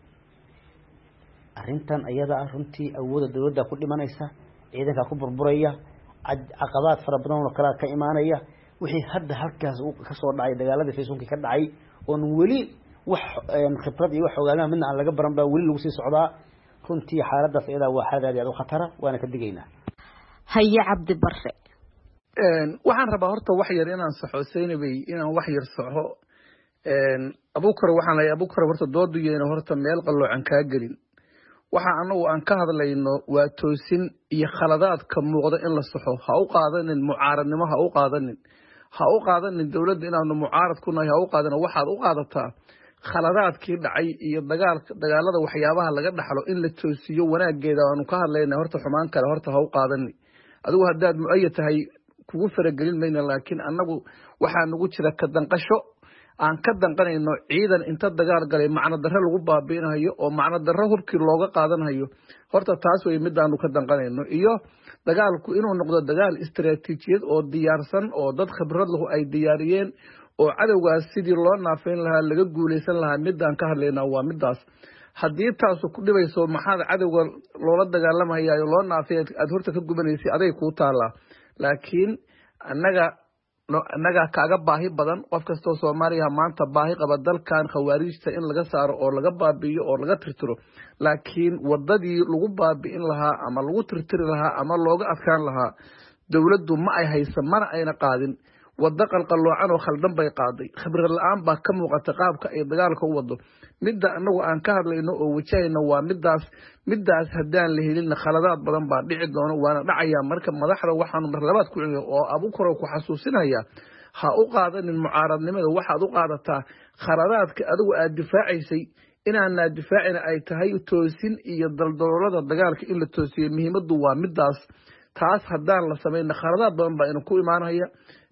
arrintan ayada runtii awooda dawladda ku dhimanaysa ciidanka ku burburaya caqabaad fara badan oo kala ka imaanaya wixii hadda halkaas uu ka soo dhacay dagaaladii Facebook ka dhacay oo wali wax khibrad iyo wax ogaana midna aan laga baran baa wali lagu sii socdaa runtii xaaladaas iyada waa xaalad aad u khatar waana ka digaynaa haye Cabdi Barre waxaan rabaa horta wax yar inaan saxooseynay inaan wax yar saxo Abuukar waxaan leeyahay Abuukar horta doodiyeen horta meel qaloocan ka gelin waxa anagu aan ka hadlayno waa toosin iyo khaladaad ka muuqda in la saxo ha u qaadanin mucaaradnimo ha u qaadanin dawladda inaanu mucaarad ku nahay ha u qaadana waxaad u qaadataa khaladaadkii dhacay iyo dagaalada waxyaabaha laga dhaxlo in la toosiyo wanaageeda aanu ka hadlaynaa horta xumaan kale horta ha u qaadanin adigu haddaad mu'ayyad tahay kugu faragelin mayna laakiin annagu waxaa nagu jira ka danqasho aan ka danqanayno ciidan inta dagaal galay macna darro lagu baabiinayo oo macna darro hubkii looga qaadanayo horta taas way mid aanu ka danqanayno iyo dagaalku inuu noqdo dagaal istiraatiijiyad oo diyaarsan oo dad khibrad leh ay diyaariyeen oo cadawgaas sidii loo naafeyn lahaa laga guuleysan lahaa midaan ka hadlaynaa waa midaas haddii taasu ku dhibayso maxaad cadawga loola dagaalamayaa loo naafeey aad horta ka gubanaysay aday kuu taalaa laakiin annaga kaaga baahi badan qof kastoo Soomaaliya maanta baahi qaba dalkan khawaarijta in laga saaro oo laga baabiyo oo laga tirtiro laakiin wadadii lagu baabiin lahaa ama lagu tirtiri lahaa ama looga adkaan lahaa dawladdu ma ay haysan mana ayna qaadin wada qalqaloocan oo khaldan bay qaaday khibrad la'aan baa ka muuqata qaabka ay dagaalka u wado midda anagu aan ka hadlayno oo wajahayna waa midaas hadaan la helin khaladaad badan baa dhici doona waana dhacaya marka madaxda waxaan mar labaad ku celiyo oo Abuukar ku xasuusinaya ha u qaadanin mucaaradnimada waxaad u qaadataa khaladaadka adigu aad difaacaysay inaan difaacina ay tahay toosin iyo daldaloolada dagaalka in la toosiyo muhiimadu waa midaas taas hadaan la sameeyna khaladaad badan baa inuu ku imaanaya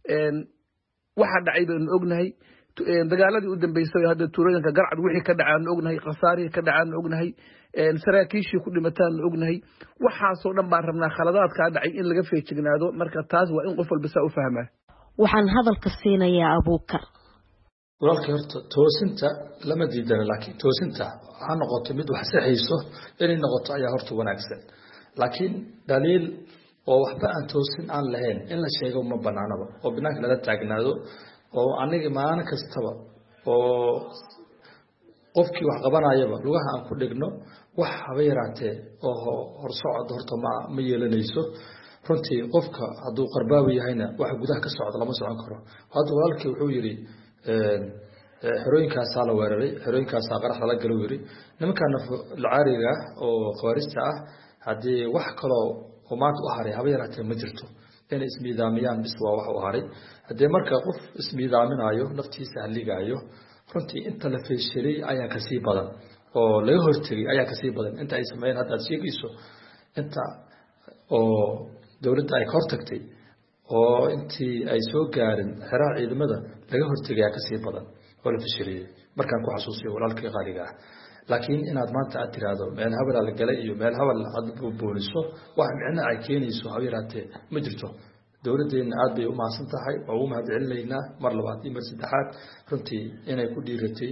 waxa dhacay baan ognahay dagaaladii u dambeysay hadda tuulooyinka garcad wixii ka dhacaan ognahay qasaarihii ka dhacaan ognahay saraakiishii ku dhimataan ognahay waxaasoo dhan baan rabnaa khaladaadka dhacay in laga feejignaado marka taas waa in qof walba u fahmaa waxaan hadalka siinayaa Abuukar walaalkii horta toosinta lama diidana laakiin toosinta ha noqoto mid wax saxayso inay noqoto ayaa horta wanaagsan laakiin daliil oo waxba aan toosin aan lahayn in la sheego ma banaanaba oo binaanka laga taagnaado oo aniga maalin kastaba oo qofkii wax qabanayaba lugaha aan ku dhigno wax haba yaraatee oo horsocod horta ma yeelanayso runtii qofka hadduu qarbaawi yahayna waxa gudaha ka socda lama socon karo hadda walaalkii wuxuu yidhi xerooyinkaasaa la weeraray xerooyinkaasaa qarax lala galo yidhi nimankan lacaariga oo khawaarista ah haddii wax kaloo oo maanta u haray haba yaraatee ma jirto inay ismiidaamiyaan bis waa wax u haray haddii marka qof ismiidaaminayo naftiisa haligaayo runtii inta la feeshelay ayaa kasii badan oo laga hortegay ayaa kasii badan inta ay sameeyeen hadda aad sheegayso inta oo dawladda ay ka hortagtay oo intii ay soo gaarin xeraha ciidamada laga hortegay ayaa kasii badan oo la feeshelay markaan ku xasuusiyo walaalkii qaaliga ah laakiin inaad maanta aad tiraahdo meel habal la galay iyo meel habal aad booliso wax micno ay keenayso haba yaraatee ma jirto dawladdeena aad bay u mahadsan tahay waa ugu mahadcelinaynaa mar labaad iyo mar saddexaad runtii inay ku dhiiratay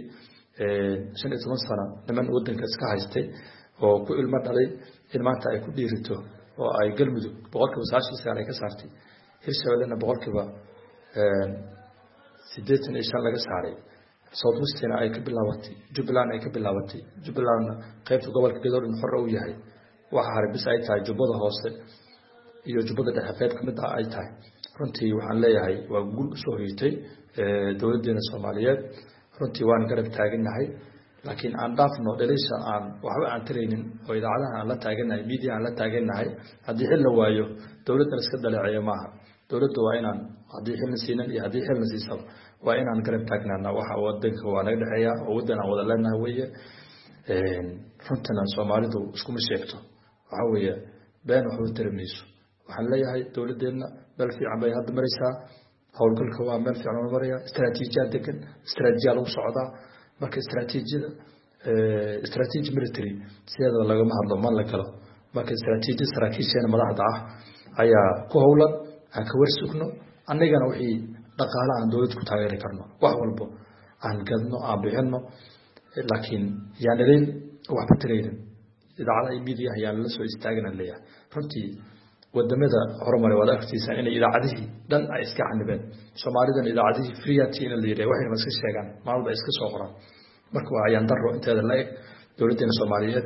15 sano niman waddanka iska haystay oo ku ilmo dhalay in maanta ay ku dhiirato oo ay galmudug 9% ay ka saartay hirshabeellena 85% laga saaray South Western ay ka bilaabatay Jubbaland ay ka bilaabatay Jubbaland qaybta gobolka Gadoodin xor u yahay waxa harbis ay tahay jubbada hoose iyo jubbada dhexe qayb kamid ah ay tahay runtii waxaan leeyahay waa guul soo hoytay dawladdeena Soomaaliyeed runtii waan garab taaganahay laakiin aan dhaafno dhalisha aan waxba aan tiraynin oo idaacadaha aan la taaganahay media aan la taaganahay haddii xil la waayo dawladda iska dalaceeyo maaha dawladdu waa inaan haddii xil siinan iyo haddii xil siisaba waa inaan garab taagnaana waxa wadanka waa naga dhaxeeya oo wadan aan wada leenahay weeye runtana Soomaalidu iskuma sheegto waxa weeye been wax u tarmayso waxaan leeyahay dawladdeena bal fiican bay hadda maraysaa howlgalka waa meel fiican oo maraya istaraatiijiyad degan istaraatiijiyad lagu socdaa marka istaraatiiji military sida laga hadlo ma la kala marka istaraatiiji saraakiisheena madaxda ah ayaa ku howlan aan ka warsugno annagana wixii dhaqaale aan dawladda ku taageeri karno wax walba aan gadno aan bixino laakiin yaanadeen wax batarayna idaacada ay media ayaan la soo istaagna leeyahay runtii wadamada horumaray wada agtiisa in idaacadihii dhan ay iska xanibeen Soomaalidan idaacadihii freeati in la yiraahdo waxay iska sheegaan maalba iska soo qoraan marka waa ayaan daro inteeda la eg dawladda Soomaaliyeed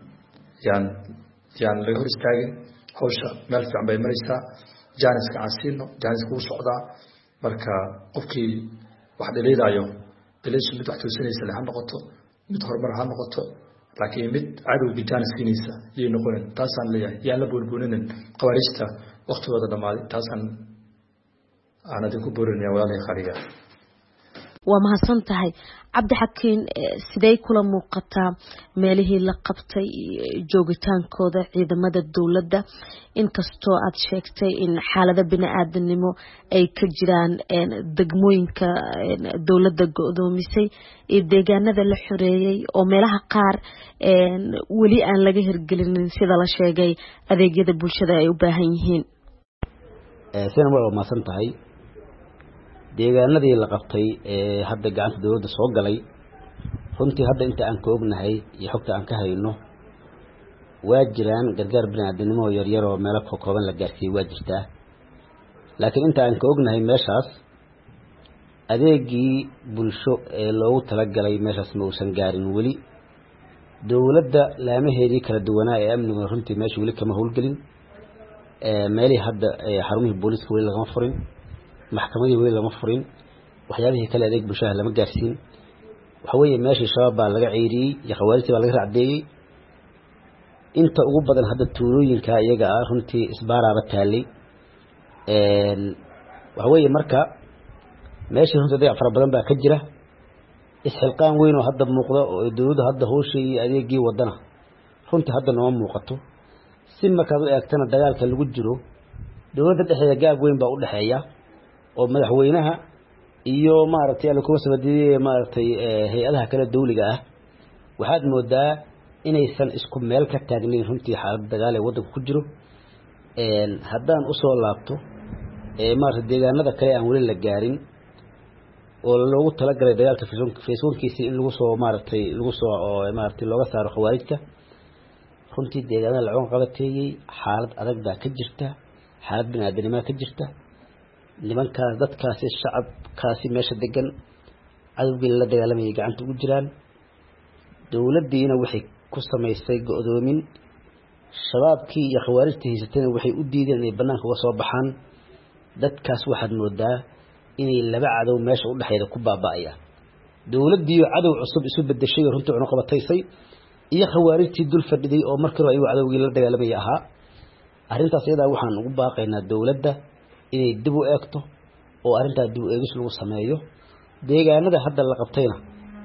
yaan laga hor istaagin hawsha meel fiican bay maraysaa jaaniska asiino jaaniska uu socdaa marka qofkii wax dhaleedayo dhaleeshu mid wax tuusanaysa la noqoto mid horumar ha noqoto laakiin mid cadowga jaaniskiisa iyo noqonin taasaan leeyahay yaa la bulbulinin qawaariista waqtigooda dhamaaday taasaan aan adinku boorinaya walaalay khariga waa mahadsan tahay Cabdixakiin sidee kula muuqataa meelihii la qabtay joogitaankooda ciidamada dawladda inkastoo aad sheegtay in xaalada bini'aadanimo ay ka jiraan degmooyinka dawladda go'doomisay ee deegaanada la xoreeyay oo meelaha qaar weli aan laga hirgelinin sida la sheegay adeegyada bulshada ay u baahan yihiin sina waa mahadsan tahay deegaanadii la qabtay ee hadda gacanta dawladda soo galay runtii hadda inta aan ka ognahay iyo xogta aan ka hayno waa jiraan gargaar bini'aadanimo yar yar oo meelo kooban la gaarsiiyay waa jirtaa laakiin inta aan ka ognahay meeshaas adeegii bulsho ee loogu talagalay meeshaas ma uusan gaarin weli dawladda laamaheedii kala duwanaa ee amniga runtii meesha weli kama howlgelin meelihii hadda xarumihii booliska weli lagama furin maxkamadii weli lama furin waxyaabihii kale adeeg bulshada lama gaarsiin waxa weeye meeshii shabaab baa laga ceyriyey iyo khawaarijtii baa laga racdeeyey inta ugu badan hadda tuulooyinka iyaga ah runtii isbaaraaba taalay waxa weeye marka meeshii runtii adeeg fara badan baa ka jira isxilqaan weyn oo hadda muuqda oo dawladda hadda hawshii iyo adeegii wadana runtii hadda nooma muuqato si markaad u eegtana dagaalka lagu jiro dawladda dhexdeeda gaab weyn baa u dhaxeeya oo madaxweynaha iyo maaragtay kuwa sabadiyay maaragtay hay'adaha kala dawliga ah waxaad moodaa inaysan isku meel ka taagnayn runtii xaalad dagaal ee waddanka ku jiro haddaan u soo laabto maaragtay deegaanada kale aan weli la gaarin oo loogu talagalay dagaalka Facebook-kiisa in lagu soo maaragtay looga saaro khawaarijta runtii deegaanada la qabateeyay xaalad adag baa ka jirta xaalad bini'aadanimo ka jirta nimankaas dadkaasi shacabkaasi meesha degan cadowgii la dagaalamayay gacanta ugu jiraan dawladdiina waxay ku samaysay go'doomin shabaabkii iyo khawaarijtii haysatayna waxay u diideen inay bannaanka uga soo baxaan dadkaas waxaad moodaa inay laba cadow meesha u dhexeeda ku baaba'ayaan dawladdiiyo cadow cusub isu bedeshay oo runtii cunaqabataysay iyo khawaarijtii dul fadhiday oo markii hore ayagu cadowgii la dagaalamayay ahaa arrintaas iyadaa waxaan ugu baaqaynaa dawladda inay dib u eegto oo arrintaa dib u eegis lagu sameeyo deegaanada hadda la qabtayna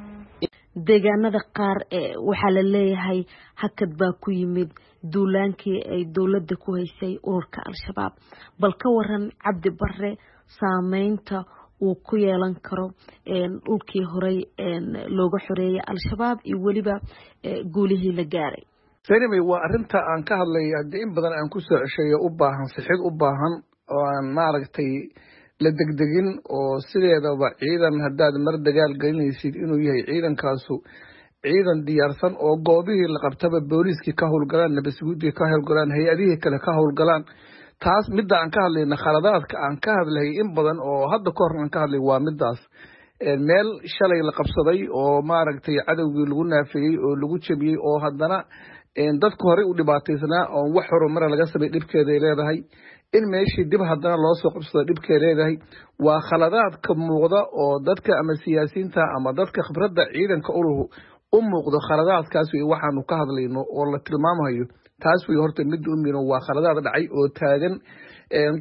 deegaanada qaar waxaa la leeyahay hakad baa ku yimid duulaankii ay dawladda ku haysay ururka al-shabaab bal ka waran Cabdi Barre saameynta uu ku yeelan karo dhulkii horey looga xoreeyay al-shabaab iyo weliba guulihii la gaaray Anyway waa arinta aan ka hadlay hadii in badan aan ku soo ceshayo u baahan sixid u baahan oo aan maaragtay la degdegin oo sideedaba ciidan hadaad mar dagaal gelinaysid inuu yahay ciidankaasu ciidan diyaarsan oo goobihii la qabtaba booliiskii ka howlgalaan nabadsuguudii ka howlgalaan hay'adihii kale ka howlgalaan taas midda aan ka hadlayna khaladaadka aan ka hadlay in badan oo hadda ka hor aan ka hadlay waa midaas meel shalay la qabsaday oo maaragtay cadowgii lagu naafiyay oo lagu jabiyay oo haddana dadku hore u dhibaataysnaa oo wax horumar laga sameeyay dhibkeeda ay leedahay in meeshii dib haddana loo soo qabsado dhibkeeda leedahay waa khaladaad ka muuqda oo dadka ama siyaasiyiinta ama dadka khibradda ciidanka u muuqdo khaladaadkaas waxaanu ka hadlayno oo la tilmaamayo taas way horta mid u mino waa khaladaad dhacay oo taagan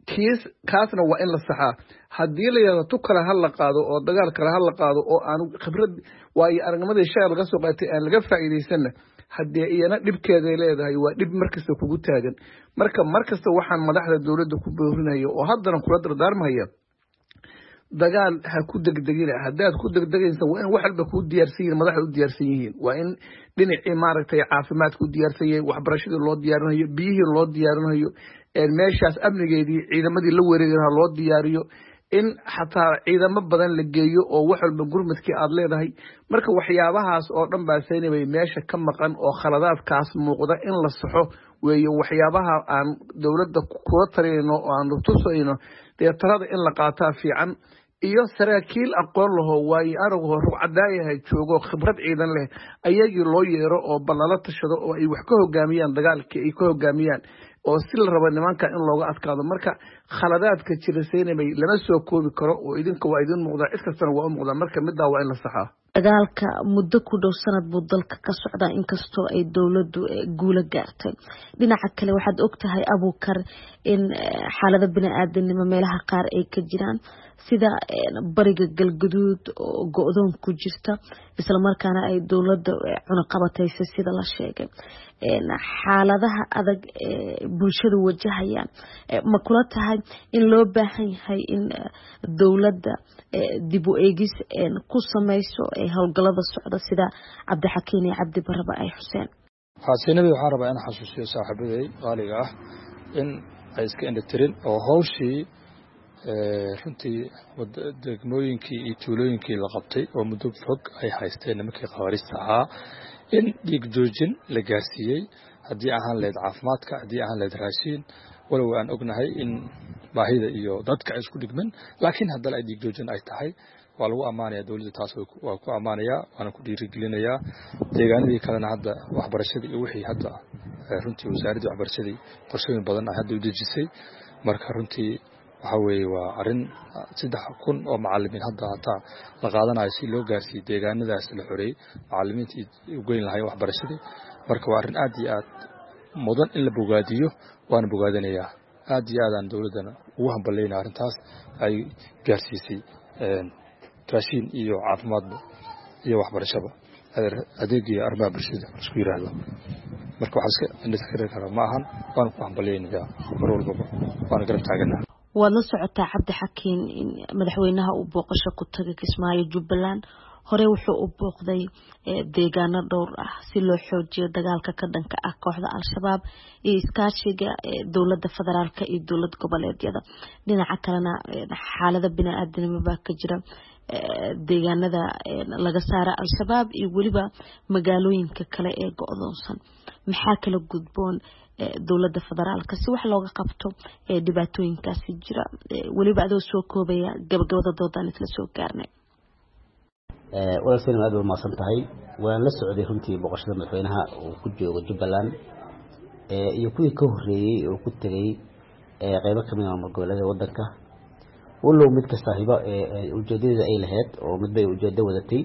kaasna waa in la saxaa haddii la yidhahdo tu kale ha la qaado oo dagaal kale ha la qaado oo aanu khibrad waayo aragnimadii shay laga soo qaatay aan laga faa'iidaysanna haddee iyana dhibkeeday leedahay waa dhib markasta kugu taagan markasta waxaan madaxda dowladda ku boorinaya oo haddana kula dardaarmaya dagaal ha ku degdegina haddaad ku degdegaysa waa in wax walba kuu diyaarsan yihiin madaxda u diyaarsan yihiin waa in dhinacii maaragtay caafimaadka u diyaarsan yahay waxbarashadii loo diyaarinayo biyihii loo diyaarinayo meeshaas amnigeedii ciidamadii la wareeganaha loo diyaariyo in xataa ciidamo badan la geeyo oo wax walba gurmadkii aad leedahay marka waxyaabahaas oo dhan baa saynabay meesha ka maqan oo khaladaadkaas muuqda in la saxo weeye waxyaabaha aan dowladda kula talinayno oo aan tusayno dee talada in la qaataa fiican iyo saraakiil aqoon laho waayo anagu rugcadaayahay joogo khibrad ciidan leh ayagii loo yeero oo ballala tashado oo ay wax ka hogaamiyaan dagaalkii ay ka hogaamiyaan oo si la rabo nimanka in looga adkaado marka khaladaadka jira saynabay lama soo koobi karo oo idinka waa idin muuqdaa cid kastana waa u muuqdaa marka middaa waa in la saxaa dagaalka muddo ku dhow sanad buu dalka ka socdaa inkastoo ay dowladdu guulo gaartay dhinaca kale waxaad ogtahay Abuukar in xaalada bini'aadanimo meelaha qaar ay ka jiraan sida bariga galgaduud oo go'doon ku jirta isla markaana ay dowladda cunaqabataysa sida la sheegay xaaladaha adag bulshadu wajahayaan ma kula tahay in loo baahan yahay in dowladda dib u eegis ku samayso howlgalada socda sida Cabdixakiin iyo Cabdi Baraba ay xuseen xaasinabi waxaan rabaa in xasuusiyo saaxiibaday qaaliga ah in ay iska indhatirin oo hawshii runtii degmooyinkii iyo tuulooyinkii la qabtay oo muddo fog ay haysteen nimankii khawaarista ahaa in dhiig joojin la gaarsiiyey haddii ahaan leed caafimaadka haddii ahaan leed raashiin walow aan ognahay in baahida iyo dadka ay isku dhigman laakiin haddana ay dhiig joojin ay tahay waa lagu ammaanayaa dowladda taas waa ku ammaanayaa waana ku dhiirigelinayaa deegaanadii kalena hadda waxbarashadii iyo wixii hadda runtii wasaaraddii waxbarashadii qorshooyin badan ay hadda u dejisay marka runtii waxa weeye waa arrin 3,000 oo macallimiin hadda hataa la qaadanayo si loo gaarsiiyo deegaanadaas la xoreeyey macallimiintii u geyn lahay waxbarashadii marka waa arrin aad iyo aad mudan in la bogaadiyo waana bogaadinayaa aad iyo aadaan dowladdana ugu hambaleyna arrintaas ay gaarsiisay raashiin iyo caafimaadba iyo waxbarashaba adeegii arrimaha bulshada isku yiraahdo marka waxaa iska indhaskari kara ma ahan waana ku hambaleynayaa mar walbaba waana garab taaganaha waad la socotaa Cabdixakiin in madaxweynaha uu booqasho ku tagay Kismaayo Jubbaland hore wuxuu u booqday deegaano dhowr ah si loo xoojiyo dagaalka ka dhanka ah kooxda Al-Shabaab iyo iskaashiga dowladda federaalka iyo dowlad goboleedyada dhinaca kalena xaalada bini'aadanimo baa ka jira deegaanada laga saara Al-Shabaab iyo waliba magaalooyinka kale ee go'doonsan maxaa kala gudboon dowladda federaalka si wax looga qabto dhibaatooyinkaasi jira waliba adoo soo koobaya gabagabada doodaan isla soo gaarnay walaasina aad u maasan tahay waan la socday runtii boqoshada madaxweynaha oo ku jooga Jubbaland iyo kuwii ka horeeyay oo ku tagay qaybo kamid ah gobollada wadanka wallow mid ka saaxiiba ujeedada ay lahayd oo mid bay ujeedada wadatay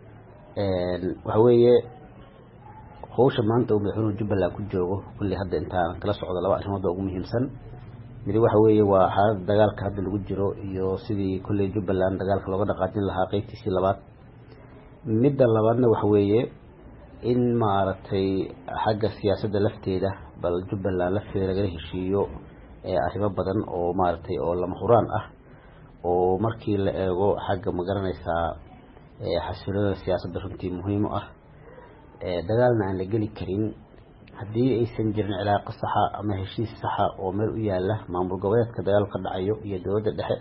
waxa weeye hawsha maanta uu madaxweynuhu Jubbaland ku joogo kulli hadda intaan kala socdo laba arrimood oo muhiimsan mid waxa weeye waa xaalada dagaalka hadda lagu jiro iyo sidii kulli Jubbaland dagaalka looga dhaqaajin lahaa qaybtiisii labaad midda labaadna waxa weeye in maaragtay xagga siyaasadda lafteeda bal Jubbaland lafteeda laga heshiiyo arrimo badan oo maaragtay oo lama huraan ah oo markii la eego xagga ma garanaysaa xasiloonida siyaasadda runtii muhiim ah dagaalna aan la geli karin haddii aysan jirin cilaaqo saxa ama heshiis saxa oo meel u yaala maamul goboleedka dagaalka dhacayo iyo dowladda dhexe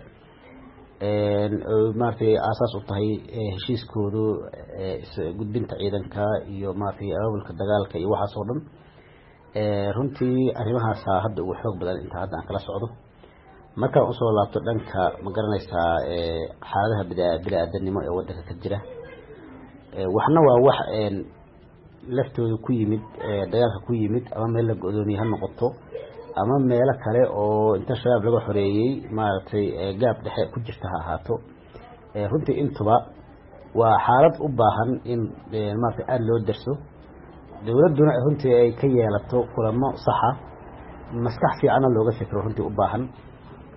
maartay asaas u tahay heshiiskoodu gudbinta ciidanka iyo maartay abaabulka dagaalka iyo waxaas oo dhan runtii arrimahaas hadda ugu xoog badan inta hadda aan kala socdo markaan u soo laabto dhanka ma garanaysaa xaaladaha bini'aadanimo ee waddanka ka jira waxna waa wax laftooda ku yimid dagaalka ku yimid ama meel la go'doomiyay ha noqoto ama meelo kale oo inta shabaab laga xoreeyay maaragtay gaab dhexe ku jirta ha ahaato runtii intuba waa xaalad u baahan in maaragtay aad loo darso dowladduna runtii ay ka yeelato kulamo saxa maskax fiicanna looga fikro runtii u baahan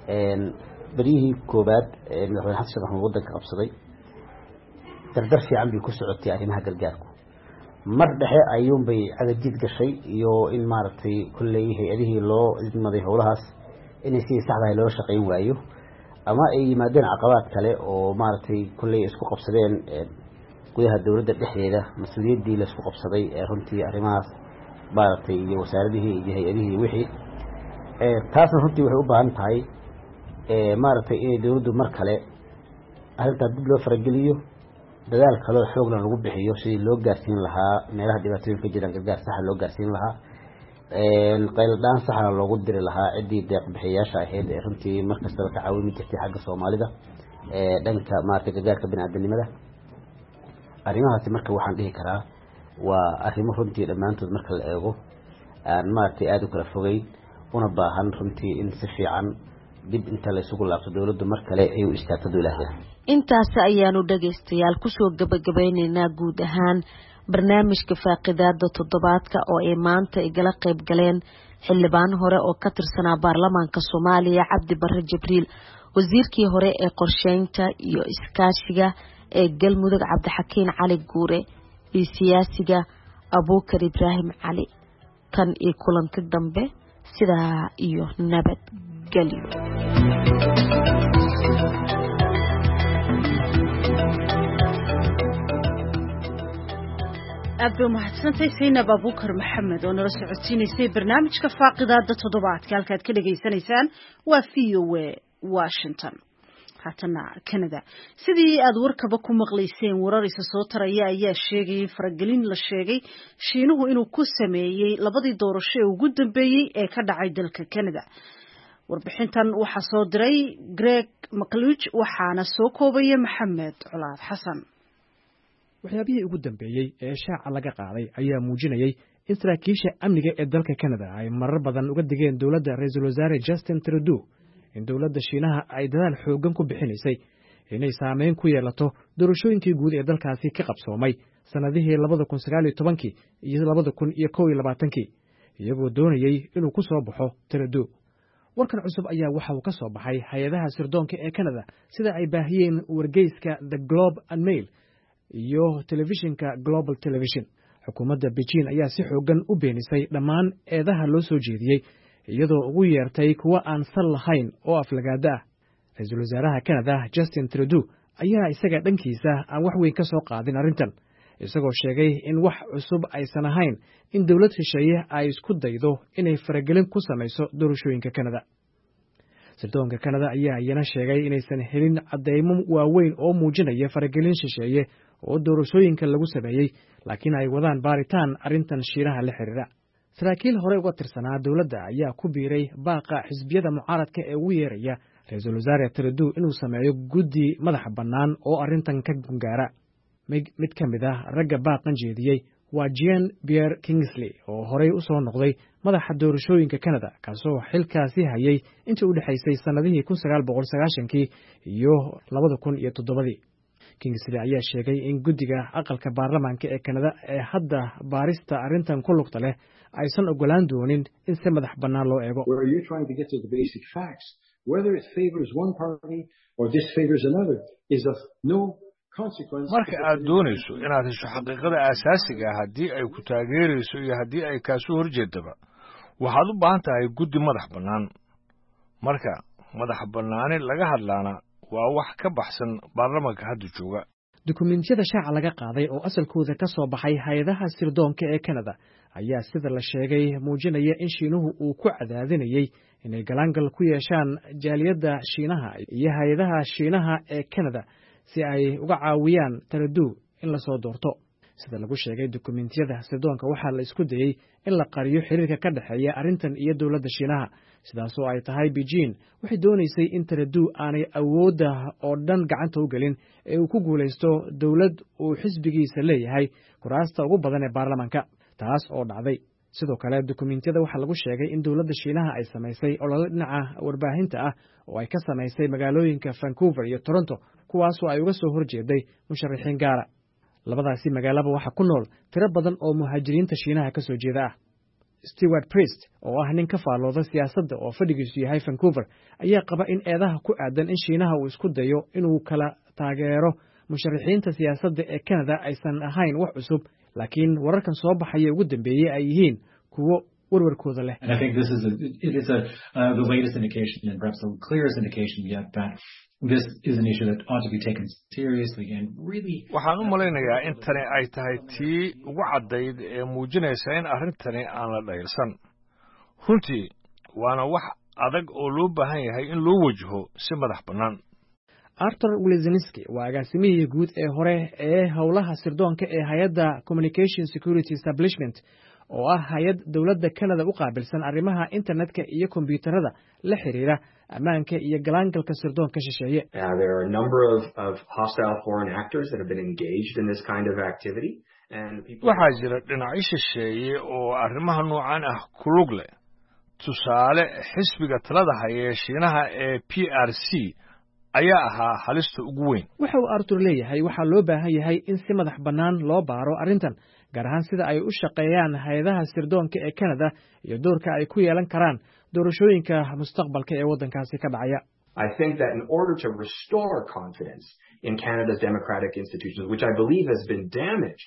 berihii koobaad madaxweyne xasan sheekh maxamuud waddanka qabsaday dardar fiican bay ku socotay arrimaha gargaarku mar dhexe ayuunbay cagajid gashay iyo in maaragtay kolley hay-adihii loo idmaday howlahaas inay sidii saxdahay loo shaqayn waayo ama ay yimaadeen caqabaad kale oo maaragtay kolley isku qabsadeen gudaha dowladda dhexdeeda mas-uuliyaddii la isku qabsaday runtii arrimahaas maaragtay iyo wasaaradihii iyo hay-adihii wixii taasna runtii waxay u baahan tahay maaragtay inay dowladdu mar kale arrintaa dib loo farageliyo dadaal kaloo xoogna lagu bixiyo sidii loo gaarsiin lahaa meelaha dhibaatooyinka jiraan gargaar saxa loo gaarsiin lahaa qayladhaan saxna loogu diri lahaa ciddii deeq bixiyayaasha ahayd ee runtii markastaba ka caawimi jirtay xagga soomaalida dhanka maaragtay gargaarka biniaadanimada arrimahaasi marka waxaan dhihi karaa waa arrimo runtii dhammaantood marka la eego aan maaragtay aada u kala fogeyn una baahan runtii in si fiican dib inta la isugu laabto dowladdu mar kale ay u istaagto ilaahay intaasi ayaanu dhagaystayaal kusoo gabagabeynaynaa guud ahaan barnaamijka faaqidaada toddobaadka oo ay maanta igala qayb galeen xildhibaan hore oo ka tirsanaa baarlamaanka Soomaaliya Cabdi Barre Jibriil, wasiirkii hore ee qorsheynta iyo iskaashiga ee Galmudug Cabdixakiin Cali Guure iyo siyaasiga Abuukar Ibraahim Cali. Tan iyo kulanti dambe sidaa iyo nabad gelyo. aad mahadsantahay Saynab Abuukar Maxamed oo nala socodsiinaysay barnaamijka faaqidaada toddobaadka halkaad ka dhageysanaysaan waa VOA Washington. haatana Canada sidii aad warkaba ku maqlayseen warar isa soo taraya ayaa sheegay faragelin la sheegay Shiinuhu inuu ku sameeyay labadii doorasho ee ugu dambeeyay ee ka dhacay dalka Canada. warbixintan waxaa soo diray Greg McLeish waxaana soo koobaya Maxamed Culaad Xasan. waxyaabihii ugu dambeeyay ee shaaca laga qaaday ayaa muujinayay in saraakiisha amniga ee dalka Canada ay marar badan uga digeen dowladda ra'iisul wasaare Justin Trudeau in dowladda Shiinaha ay dadaal xoogan ku bixinaysay inay saameyn ku yeelato doorashooyinkii guud ee dalkaasi ka qabsoomay sanadihii 2019 iyo 2021 iyagoo doonayay inuu ku soo baxo Trudeau. warkan cusub ayaa waxa uu ka soo baxay hay'adaha sirdoonka ee Canada sida ay baahiyeen wargeyska The Globe and Mail iyo telefishinka Global Television. xukuumadda Beijing ayaa si xoogan u beenisay dhammaan eedaha loo soo jeediyey iyadoo ugu yeertay kuwa aan sal lahayn oo aflagaada ah. ra'iisul wasaaraha Canada Justin Trudeau ayaa isaga dhankiisa aan wax weyn ka soo qaadin arrintan, isagoo sheegay in wax cusub aysan ahayn in dowlad shisheeye ay isku daydo inay faragelin ku samayso doorashooyinka Canada. sirdoonka Canada ayaa iyana sheegay inaysan helin cadeymo waaweyn oo muujinaya faragelin shisheeye oo doorashooyinka lagu sameeyey, laakiin ay wadaan baaritaan arrintan Shiinaha la xiriira. saraakiil hore uga tirsanaa dowladda ayaa ku biiray baaqa xisbiyada mucaaradka ee ugu yeeraya ra'iisul wasaare Trudeau inuu sameeyo guddi madax bannaan oo arrintan ka gungaara. mid ka mid ah ragga baaqan jeediyey waa Jean-Pierre Kingsley oo horey u soo noqday madaxa doorashooyinka Canada, kaasoo xilkaasi hayay intii u dhaxaysay sanadihii 1990 iyo 2007. Kingsley ayaa sheegay in guddiga aqalka baarlamaanka ee Canada ee hadda baarista arrintan ku lugta leh aysan ogolaan doonin in si madax bannaan loo eego. marka aad doonayso inaad hesho xaqiiqada aasaasiga ah haddii ay ku taageerayso iyo haddii ay kaasoo horjeedaba waxaad u baahan tahay guddi madax bannaan. marka madax bannaani laga hadlaana waa wax ka baxsan baarlamaanka hadda jooga. dukumentiyada shaaca laga qaaday oo asalkooda ka soo baxay hay'adaha sirdoonka ee Canada ayaa sida la sheegay muujinaya in Shiinuhu uu ku cadaadinayay inay galaangal ku yeeshaan jaaliyadda Shiinaha iyo hay'adaha Shiinaha ee Canada si ay uga caawiyaan Trudeau in la soo doorto. sida lagu sheegay dukumentiyada sirdoonka waxaa la isku dayay in la qariyo xiriirka ka dhaxeeya arrintan iyo dowladda Shiinaha, sidaas oo ay tahay Beijing waxay doonaysay in Trudeau aanay awoodda oo dhan gacanta u gelin ee uu ku guulaysto dowlad uu xisbigiisa leeyahay kuraasta ugu badan ee baarlamaanka, taas oo dhacday. sidoo kale dukumentiyada waxaa lagu sheegay in dowladda Shiinaha ay samaysay olole dhinaca warbaahinta ah oo ay ka samaysay magaalooyinka Vancouver iyo Toronto, kuwaasoo ay uga soo horjeeday musharaxiin gaara. labadaasi magaalaba waxaa ku nool tiro badan oo muhaajiriinta Shiinaha ka soo jeeda ah. Stewart Priest oo ah nin ka faallooda siyaasadda oo fadhigiisu yahay Vancouver ayaa qaba in eedaha ku aadan in Shiinaha uu isku dayo inuu kala taageero musharaxiinta siyaasadda ee Canada aysan ahayn wax cusub laakiin wararkan soo baxaya ugu dambeeyay ay yihiin kuwo warwarkooda leh. And I think this is the latest indication and perhaps the clearest indication yet that this is an issue that ought to be taken seriously and really. Waxaan u malaynayaa in tani ay tahay tii ugu caddayd ee muujinaysa in arrintani aan la dhayalsan. Runtii waana wax adag oo loo baahan yahay in loo wajaho si madax bannaan. Arthur Wilczynski waa agaasimihii guud ee hore ee howlaha sirdoonka ee hay'adda Communication Security Establishment oo ah hay'ad dawladda Canada u qaabilsan arrimaha internetka iyo kombiyuutarada la xiriira ammaanka iyo galaangalka sirdoonka shisheeye. There are a number of hostile foreign actors that have been engaged in this kind of activity and people. Waxaa jira dhinacyo shisheeye oo arrimaha noocan ah ku lug leh. Tusaale xisbiga talada haya ee Shiinaha ee PRC ayaa ahaa halista ugu weyn. Waxa uu Arthur leeyahay waxaa loo baahan yahay in si madax bannaan loo baaro arrintan gaar ahaan sida ay u shaqeeyaan hay'adaha sirdoonka ee Canada iyo doorka ay ku yeelan karaan doorashooyinka mustaqbalka ee waddankaasi ka dhacaya. I think that in order to restore confidence in Canada's democratic institutions, which I believe has been damaged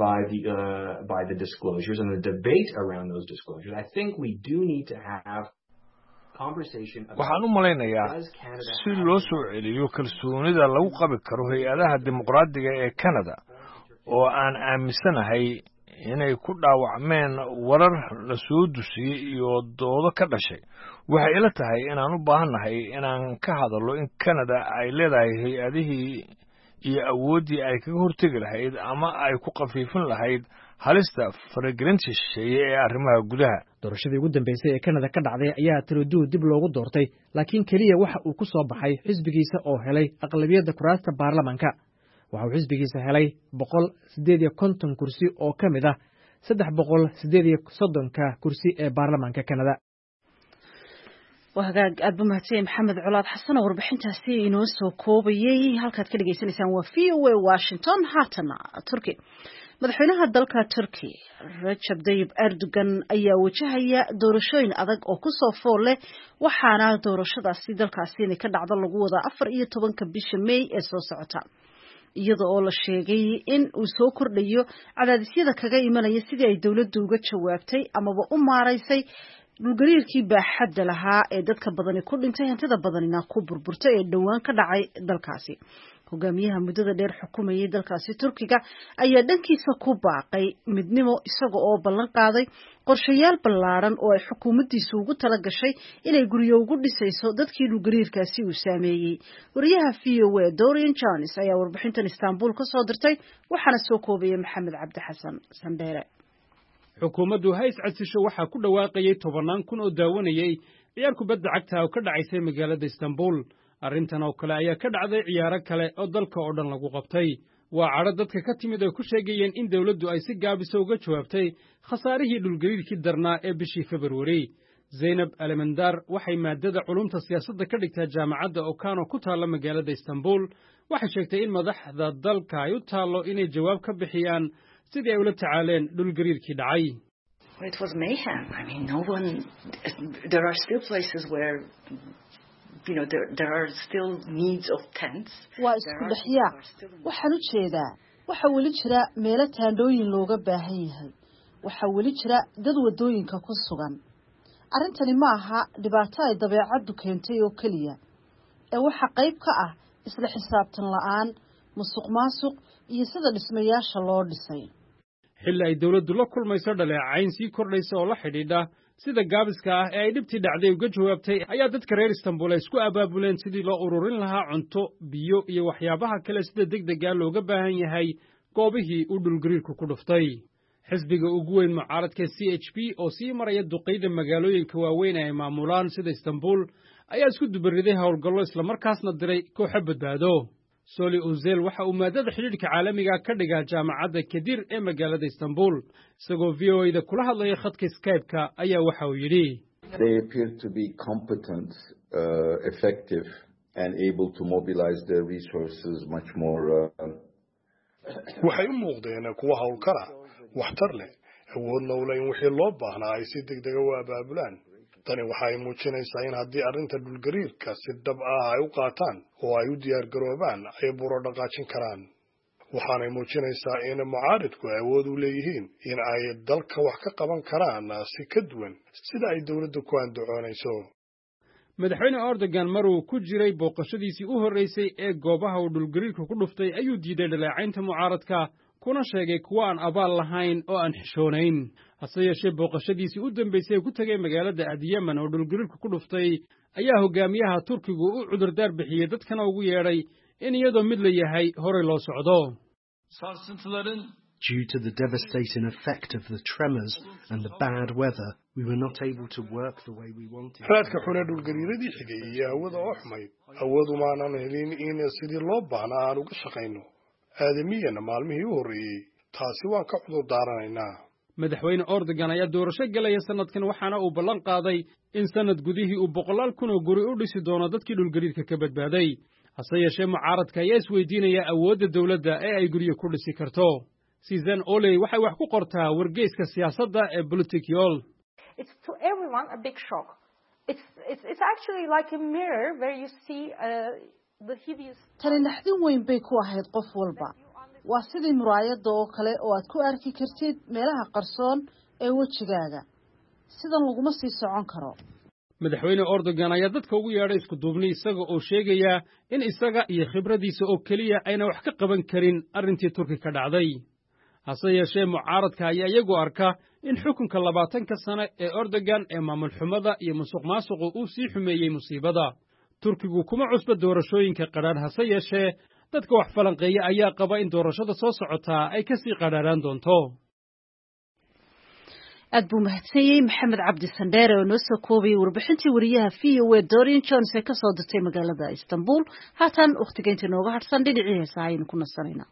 by the disclosures and the debate around those disclosures, I think we do need to have waxaan u malaynayaa si loo soo celiyo kalsoonida lagu qabi karo hay'adaha dimuqraadiga ee Canada oo aan aaminsanahay inay ku dhaawacmeen warar la soo dusiyey iyo doodo ka dhashay waxay ila tahay inaan u baahannahay inaan ka hadallo in Canada ay leedahay hay'adihii iyo awooddii ay kaga hortegi lahayd ama ay ku qafiifin lahayd halista faragelinta shisheeye ee arrimaha gudaha. Doorashadii ugu dambeysay ee Canada ka dhacday ayaa Trudeau dib loogu doortay laakiin kaliya waxa uu ku soo baxay xisbigiisa oo helay aqlabiyadda kuraasta baarlamaanka. Waxa uu xisbigiisa helay 158 kursi oo ka mid ah 338 kursi ee baarlamaanka Canada. وهاجاج أبو مهتي محمد علاض حسن وربحنتها سي نوسو كوبيي هالكات كل جيسان يسان وفي واشنطن هاتنا تركي مدحونها الدلكة تركي رجب طيب أردوغان أيا وجهيا دورشوين أدق أو كسو فورله وحانا دورشدا سي دلكا سيني كدعد اللقوة أفر إيه طبان كبيش مي إسو سعوتا iyada oo la sheegay in uu soo kordhayo cadaadisyada kaga imanaya sidii ay dawladdu uga jawaabtay amaba u maaraysay dhulgariirkii baaxadda lahaa ee dadka badani ku dhintay hantida badanina ku burburtay ee dhowaan ka dhacay dalkaasi. hogaamiyaha muddada dheer xukumayay dalkaasi Turkiga ayaa dhankiisa ku baaqay midnimo isaga oo ballan qaaday qorshayaal ballaaran oo ay xukuumaddiisu ugu tala gashay inay guryo ugu dhisayso dadkii dhulgariirkaasi uu saameeyey. wariyaha VOA Dorian Jones ayaa warbixintan Istanbul ka soo dirtay waxaana soo koobiyay Maxamed Cabdi Xasan Sandheere. xukuumaddu hays cadsisho waxaa ku dhawaaqayay 10 kun oo daawanayay ciyaar kubadda cagta oo ka dhacaysay magaalada Istanbul. arrintan oo kale ayaa ka dhacday ciyaaro kale oo dalka oo dhan lagu qabtay. waa cadho dadka ka timid oo ku sheegayeen in dawladdu ay si gaabisa uga jawaabtay khasaarihii dhulgariirkii darnaa ee bishii February. Zainab Alemandar waxay maadada culumta siyaasadda ka dhigtaa jaamacadda Okano ku taalla magaalada Istanbul. waxay sheegtay in madaxda dalka ay u taallo inay jawaab ka bixiyaan sidii ay ula tacaaleen dhulgariirkii dhacay. It was mayhem. I mean, there are still places where there are still needs of tents. waa isku dhaxyaa waxaan u jeedaa waxa weli jira meelo taandhooyin looga baahan yahay waxa weli jira dad wadooyinka ku sugan. arrintani ma aha dhibaato ay dabeecaddu keentay oo kaliya ee waxa qayb ka ah isla xisaabtan la'aan musuqmaasuq iyo sida dhismayaasha loo dhisay. xilli ay dawladdu la kulmayso dhaleecayn sii kordhaysa oo la xidhiidha sida gaabiska ah ee ay dhibtii dhacday uga jawaabtay ayaa dadka reer Istanbul ay isku abaabuleen sidii loo ururin lahaa cunto, biyo iyo waxyaabaha kale sida degdega looga baahan yahay goobihii uu dhulgariirku ku dhuftay. xisbiga ugu weyn mucaaradka CHP oo sii maraya duqeyda magaalooyinka waaweyn ay maamulaan sida Istanbul ayaa isku dubariday howlgallo isla markaasna diray kooxo badbaado. Soli Uzel waxa uu maadada xiriirka caalamiga ka dhigaa jaamacadda Kadir ee magaalada Istanbul. isagoo VOA-da kula hadlaya khadka Skype-ka ayaa waxa uu yidhi They appear to be competent, effective and able to mobilize their resources much more. waxay u muuqdeen kuwa howlkara waxtar leh awoodna ula in wixii loo baahnaa ay si degdega u abaabulaan. tani waxay muujinaysaa in haddii arrinta dhulgariirka si dhab ah ay u qaataan oo ay u diyaargaroobaan ay buro dhaqaajin karaan. waxaanay muujinaysaa in mucaaridku ay awood u leeyihiin in ay dalka wax ka qaban karaan si ka duwan sida ay dowladdu ku andacoonayso. madaxweyne Erdogan maruu ku jiray booqashadiisii u horreysay ee goobaha uu dhulgariirka ku dhuftay ayuu diiday dhaleecaynta mucaaradka kuna sheegay kuwa aan abaal lahayn oo aan xishoonayn. hase yeeshee booqashadiisii u dambeysay ku tagay magaalada Adyaman oo dhulgariirka ku dhuftay ayaa hogaamiyaha Turkigu u cudurdaar bixiyay dadkana ugu yeedhay in iyadoo mid la yahay horey loo socdo. Due to the devastating effect of the tremors and the bad weather, we were not able to work the way we wanted. raadka xune dhulgariiradii xigay iyo hawada oo xumayd awoodu maanan helin in sidii loo baahnaa aan uga shaqayno aadamiyana maalmihii u horreeyey. taasi waan ka cudur daaranaynaa. madaxweyne Erdogan ayaa doorasho galaya sanadkan waxaana uu ballan qaaday in sanad gudihii uu 100 kun oo guri u dhisi doono dadkii dhulgariirka ka badbaaday. hase yeeshee mucaaradka ayaa isweydiinaya awoodda dowladda ee ay guryo ku dhisi karto. Susan Oley waxay wax ku qortaa wargeyska siyaasadda ee Political. It's to everyone a big shock. It's actually like a mirror where you see the hideous. tani naxdin weyn bay ku ahayd qof walba. waa sidii muraayadda oo kale oo aad ku arki kartid meelaha qarsoon ee wejigaaga. sidan laguma sii socon karo. madaxweyne Erdogan ayaa dadka ugu yeedhay isku duubni isaga oo sheegaya in isaga iyo khibradiisa oo kaliya ayna wax ka qaban karin arrintii Turkiga ka dhacday. hase yeeshee mucaaradka ayaa iyagu arka in xukunka 20 sano ee Erdogan ee maamul xumada iyo musuqmaasuqa uu sii xumeeyay musiibada. Turkigu kuma cusba doorashooyinka qaraar. hase yeeshee dadka wax falanqeeya ayaa qaba in doorashada soo socota ay ka sii qaraaraan doonto. aad buu mahadsanyahay Maxamed Cabdi Sandheere oo noo soo koobay warbixintii wariyaha VOA Dorian Jones ee ka soo dirtay magaalada Istanbul. haatan waqtigeynta nooga harsan dhinacii heesaha aynu ku nasanaynaa.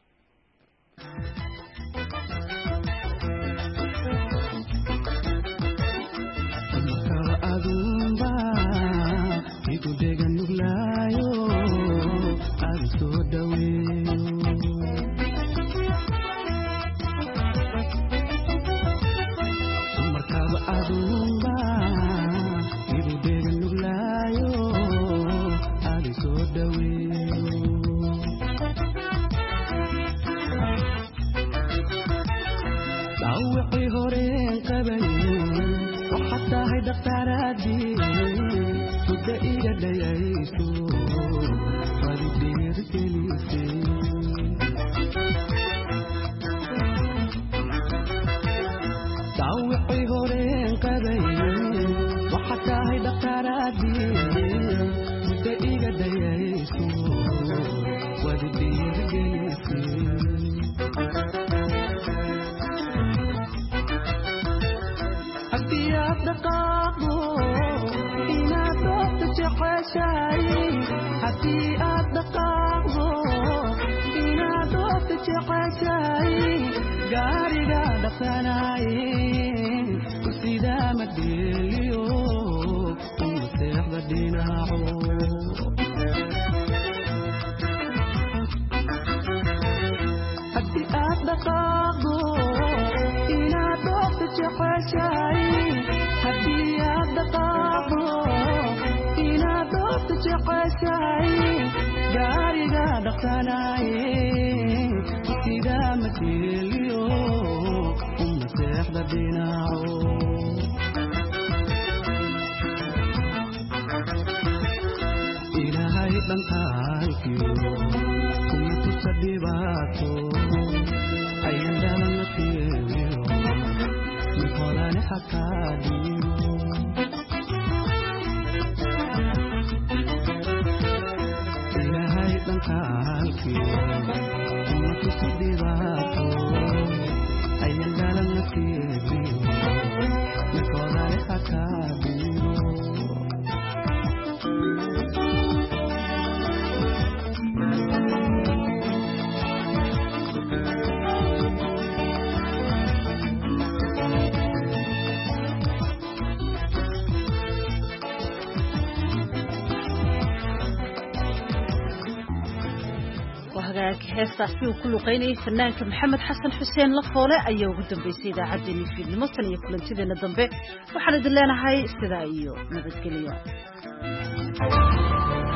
hagaag heestaasi uu ku luqeynayay fanaanka maxamed xasan xuseen lafoole ayaa ugu dambeysay idaacaddeenii fiidnimo tan iyo kulantideena dambe waxaan idin leenahay sidaa iyo nabadgelyo